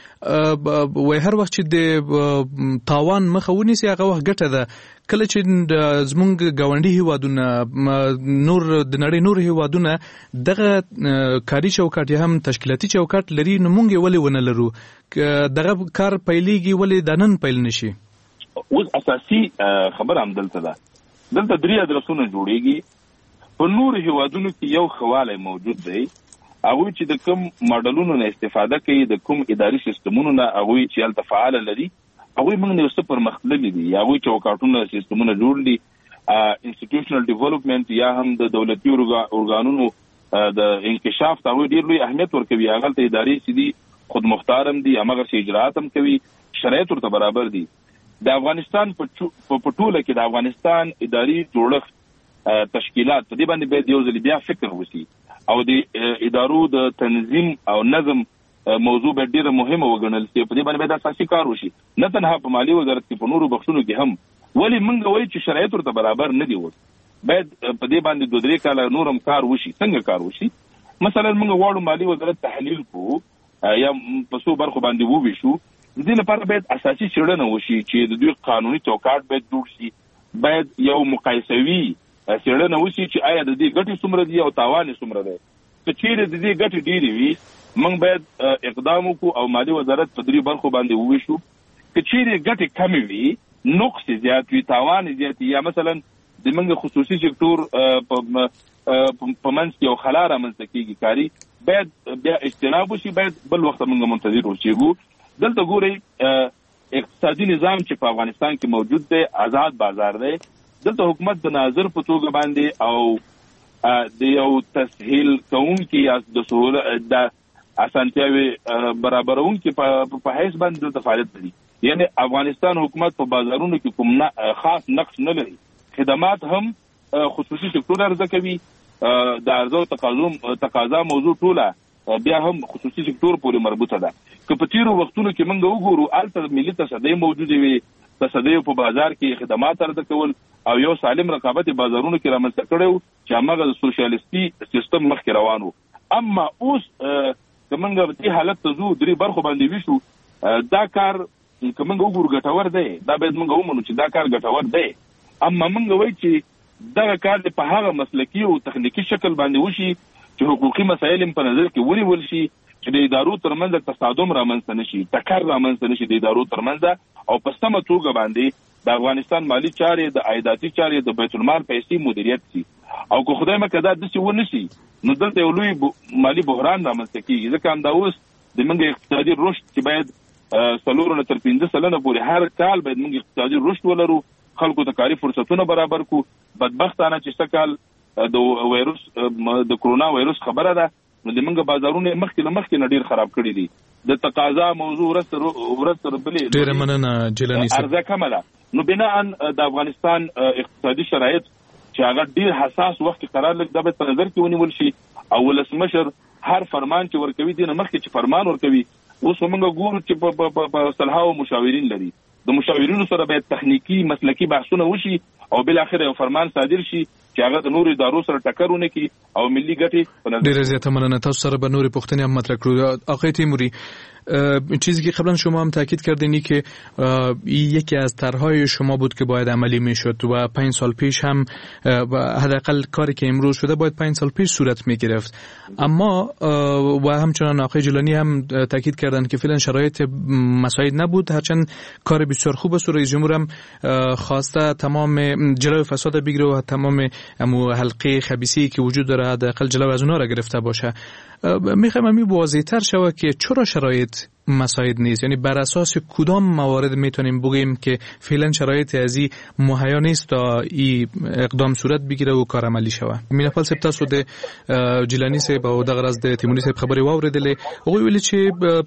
چې وای هر وخت چې د تاوان مخه ونیسي هغه وخت ګټه ده کله چې زمونږ ګاونډي هیوادونه نور د نړۍ نور هیوادونه دغه کاري چوکاټ یا هم تشکیلاتي چوکاټ لري نو مونږ ولې ونه لرو دغه کار پیلېږي ولې د نن پیل نشي اوس اساسي خبر هم دلته ده دلته درې ادرسونه جوړیږي په نور هیوادونو کې یو خواله موجود دی هغه چې د کوم ماډلونو نه استفاده کوي د کوم اداري سیستمونو نه هغه چې الته فعال لري هغه موږ نه څه پرمختللي دي هغه چوکاټونه سیستمونه جوړ دي انسټیټیوشنل ډیولپمنٹ یا هم د دولتي اورګانونو د انکشاف ته ډیر لوی اهمیت ورکوي هغه ته اداري سيدي خود مختارم دي هغه سي اجرات هم کوي شرایط ورته برابر دي د افغانستان په ټوله کې د افغانستان اداري جوړښت تشکیلات په دې باندې به یو ځل بیا فکر وشي او د ادارو د تنظیم او نظم موضوع به ډیره مهمه وګڼل شي په دې باندې د اساسي کار وشي نه تنها په مالی وزارت کې په نورو بخښونو کې هم ولی موږ وایو چې شرایط ورته برابر نه دي وته باید په دې باندې دوه درې کاله نورم کار وشي څنګه کار وشي مثلا موږ غواړو مالی وزارت تحلیل کو یا په څو برخو باندې وویشو د دې لپاره باید اساسي څېړنه وشي چې د دوی قانوني چوکاټ باید جوړ شي باید یو مقایسوي څېړنه وشي چې آیا د دې ګټې څومره دي او تاوان څومره دی که چیرې د دې ګټې ډېرې وي موږ باید اقدام وکړو او مالی وزارت په درې برخو باندې وویشو که چیرې ګټې کمې وي نقص زیات وي تاوان زیات یا مثلا د موږ خصوصي سکتور په منځ کې یو خلا رامنځته کېږي کاري باید بیا اجتناب وشي باید بل وخت موږ منتظر اوسېږو دلته ګورئ اقتصادي نظام چې په افغانستان کې موجود دی آزاد بازار دی دلته حکومت د ناظر په توګه باندې او د یو تسهیل کوونکي یا د سهولت د اسانتیاوي برابرونکي په حیث باندې د فعالیت لري یعنی افغانستان حکومت په بازارونو کې کوم خاص نقش نه لري خدمات هم خصوصي سکتور عرضه کوي د عرضه او تقاضا تقاضا موضوع ټوله بیا هم خصوصي سکتور پورې مربوطه ده که په تیرو وختونو کې موږ وګورو الته ملي تصدۍ موجوده وي تصدۍ په بازار کې خدمات عرضه کول او یو سالم رقابت بازارونو کې رامنځته کړو چې هغه د سوشلیستي سیستم مخکې روان وو اما اوس کومنګ په دې حالت ته زو درې برخو باندې وشو دا کار کومنګ وګورو ګټور دی دا باید موږ ومنو چې دا کار ګټور دی اما موږ وایو چې دا کار په هغه مسلکي او تخنیکی شکل باندې وشي چې حقوقي مسایل په نظر کې ونیول شي چې د ادارو ترمنځ تصادم رامنځته نشي ټکر رامنځته نشي د ادارو ترمنځ او په سمه توګه باندې د افغانستان مالی چارې د عایداتي چارې د بیت المال پیسې مدیریت شي او که خدای مکه دا داسې ونه شي نو دلته یو لوی مالی بحران رامنځته کېږي ځکه همدا اوس د موږ اقتصادي رشد چې باید څلور نه تر پنځه سلنه پورې هر کال باید موږ اقتصادي رشد ولرو خلکو ته کاري فرصتونه برابر کو بدبختانه چې شکل د وایروس د کرونا وایروس خبره ده نو د موږ بازارونه مخکې له مخکې نه ډیر خراب کړي دي د تقاضا موضوع ورسره ورسره بلې ډیر مننه جیلانی صاحب ارزه کمله نو بنا د افغانستان اقتصادي شرایط چې هغه ډیر حساس وخت کې قرار لګ د په نظر کې ونیول شي او ولسمشر هر فرمان چې ورکوي دینه مخکې چې فرمان ورکوي اوس موږ ګورو چې په صلحاو مشاورین لري د مشاورینو سره باید تخنیکی مسلکی بحثونه وشي او بل اخر یو فرمان صادر شي چې هغه د نورو ادارو سره ټکر ونه کړي او ملي ګټې ډیر زیاته مننه تاسو سره به نورې پوښتنې هم مطرح کړو آقای تیموری چیزی که قبلا شما هم تاکید کردین که یکی از طرحهای شما بود که باید عملی میشد و پنج سال پیش هم حداقل کاری که امروز شده باید پنج سال پیش صورت میگرفت اما و همچنان آقای جیلانی هم تاکید کردن که فعلا شرایط مساعد نبود هرچند کار بسیار خوب است و رئیس جمهور هم خواسته تمام جلوی فساد بگیره و تمام امو حلقه خبیثی که وجود داره حداقل جلوی از اونها را گرفته باشه میخوایم می واضح‌تر شود که چرا شرایط مساعد نیست یعنی بر اساس کدام موارد میتونیم بگیم که فعلا شرایط ازی مهیا نیست تا این اقدام صورت بگیره و کار عملی شود میناپال صاحب تاسو د جیلانی صاحب او دغه راز د تیموری صاحب خبري واوریدلې هغه ویل چې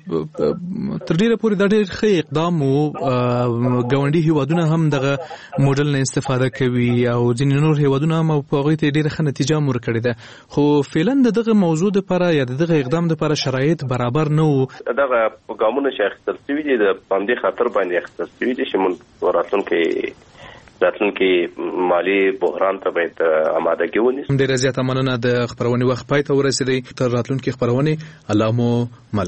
تر ډیره پورې د ډیر ښه اقدام او ګاونډي هیوادونه هم دغه موډل نه استفاده کوي او ځینې نور هیوادونه هم په هغه ته ډیره ښه نتیجه مور کړې ده خو فعلا دغه موضوع لپاره یا دغه اقدام لپاره شرایط برابر نه وو دغه ګامونه چې اخیستل شوي دي د باندې خطر باندې اخیستل شوي دي چې موږ راتلونکي راتلونکي مالی بحران ته باید آمادګي ونیسو. ډېره زیاته مننه. د خبرونې وخت پای ته ورسېدی. تر راتلونکي خبرونې الله مو مل.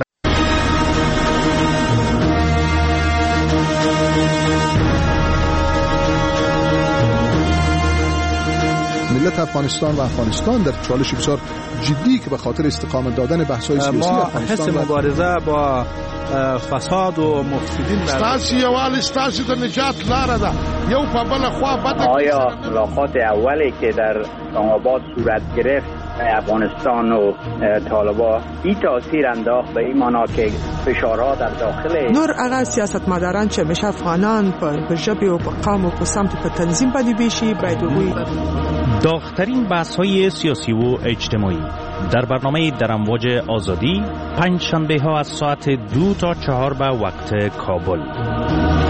ملت افغانستان و افغانستان در چالش بسیار جدی که به خاطر استقامت دادن بحث‌های سیاسی افغانستان ما حس مبارزه با فساد و مفسدین در ستاسو یوال ستاسو د نجات لاره ده. یو په بل خوا بده. آیا ملاقات اولی که در اسلام آباد صورت گرفت افغانستان و طالبان این تاثیر انداخت به این معنا که فشارها در داخل نور هغه سیاستمداران چې مشه افغانان په ژبه او په قوم او په سمت په تنظیم باندې بشي باید وي. داغ‌ترین بحث‌های سیاسی و اجتماعی در برنامه در امواج آزادی پنج شنبه ها از ساعت دو تا چهار به وقت کابل.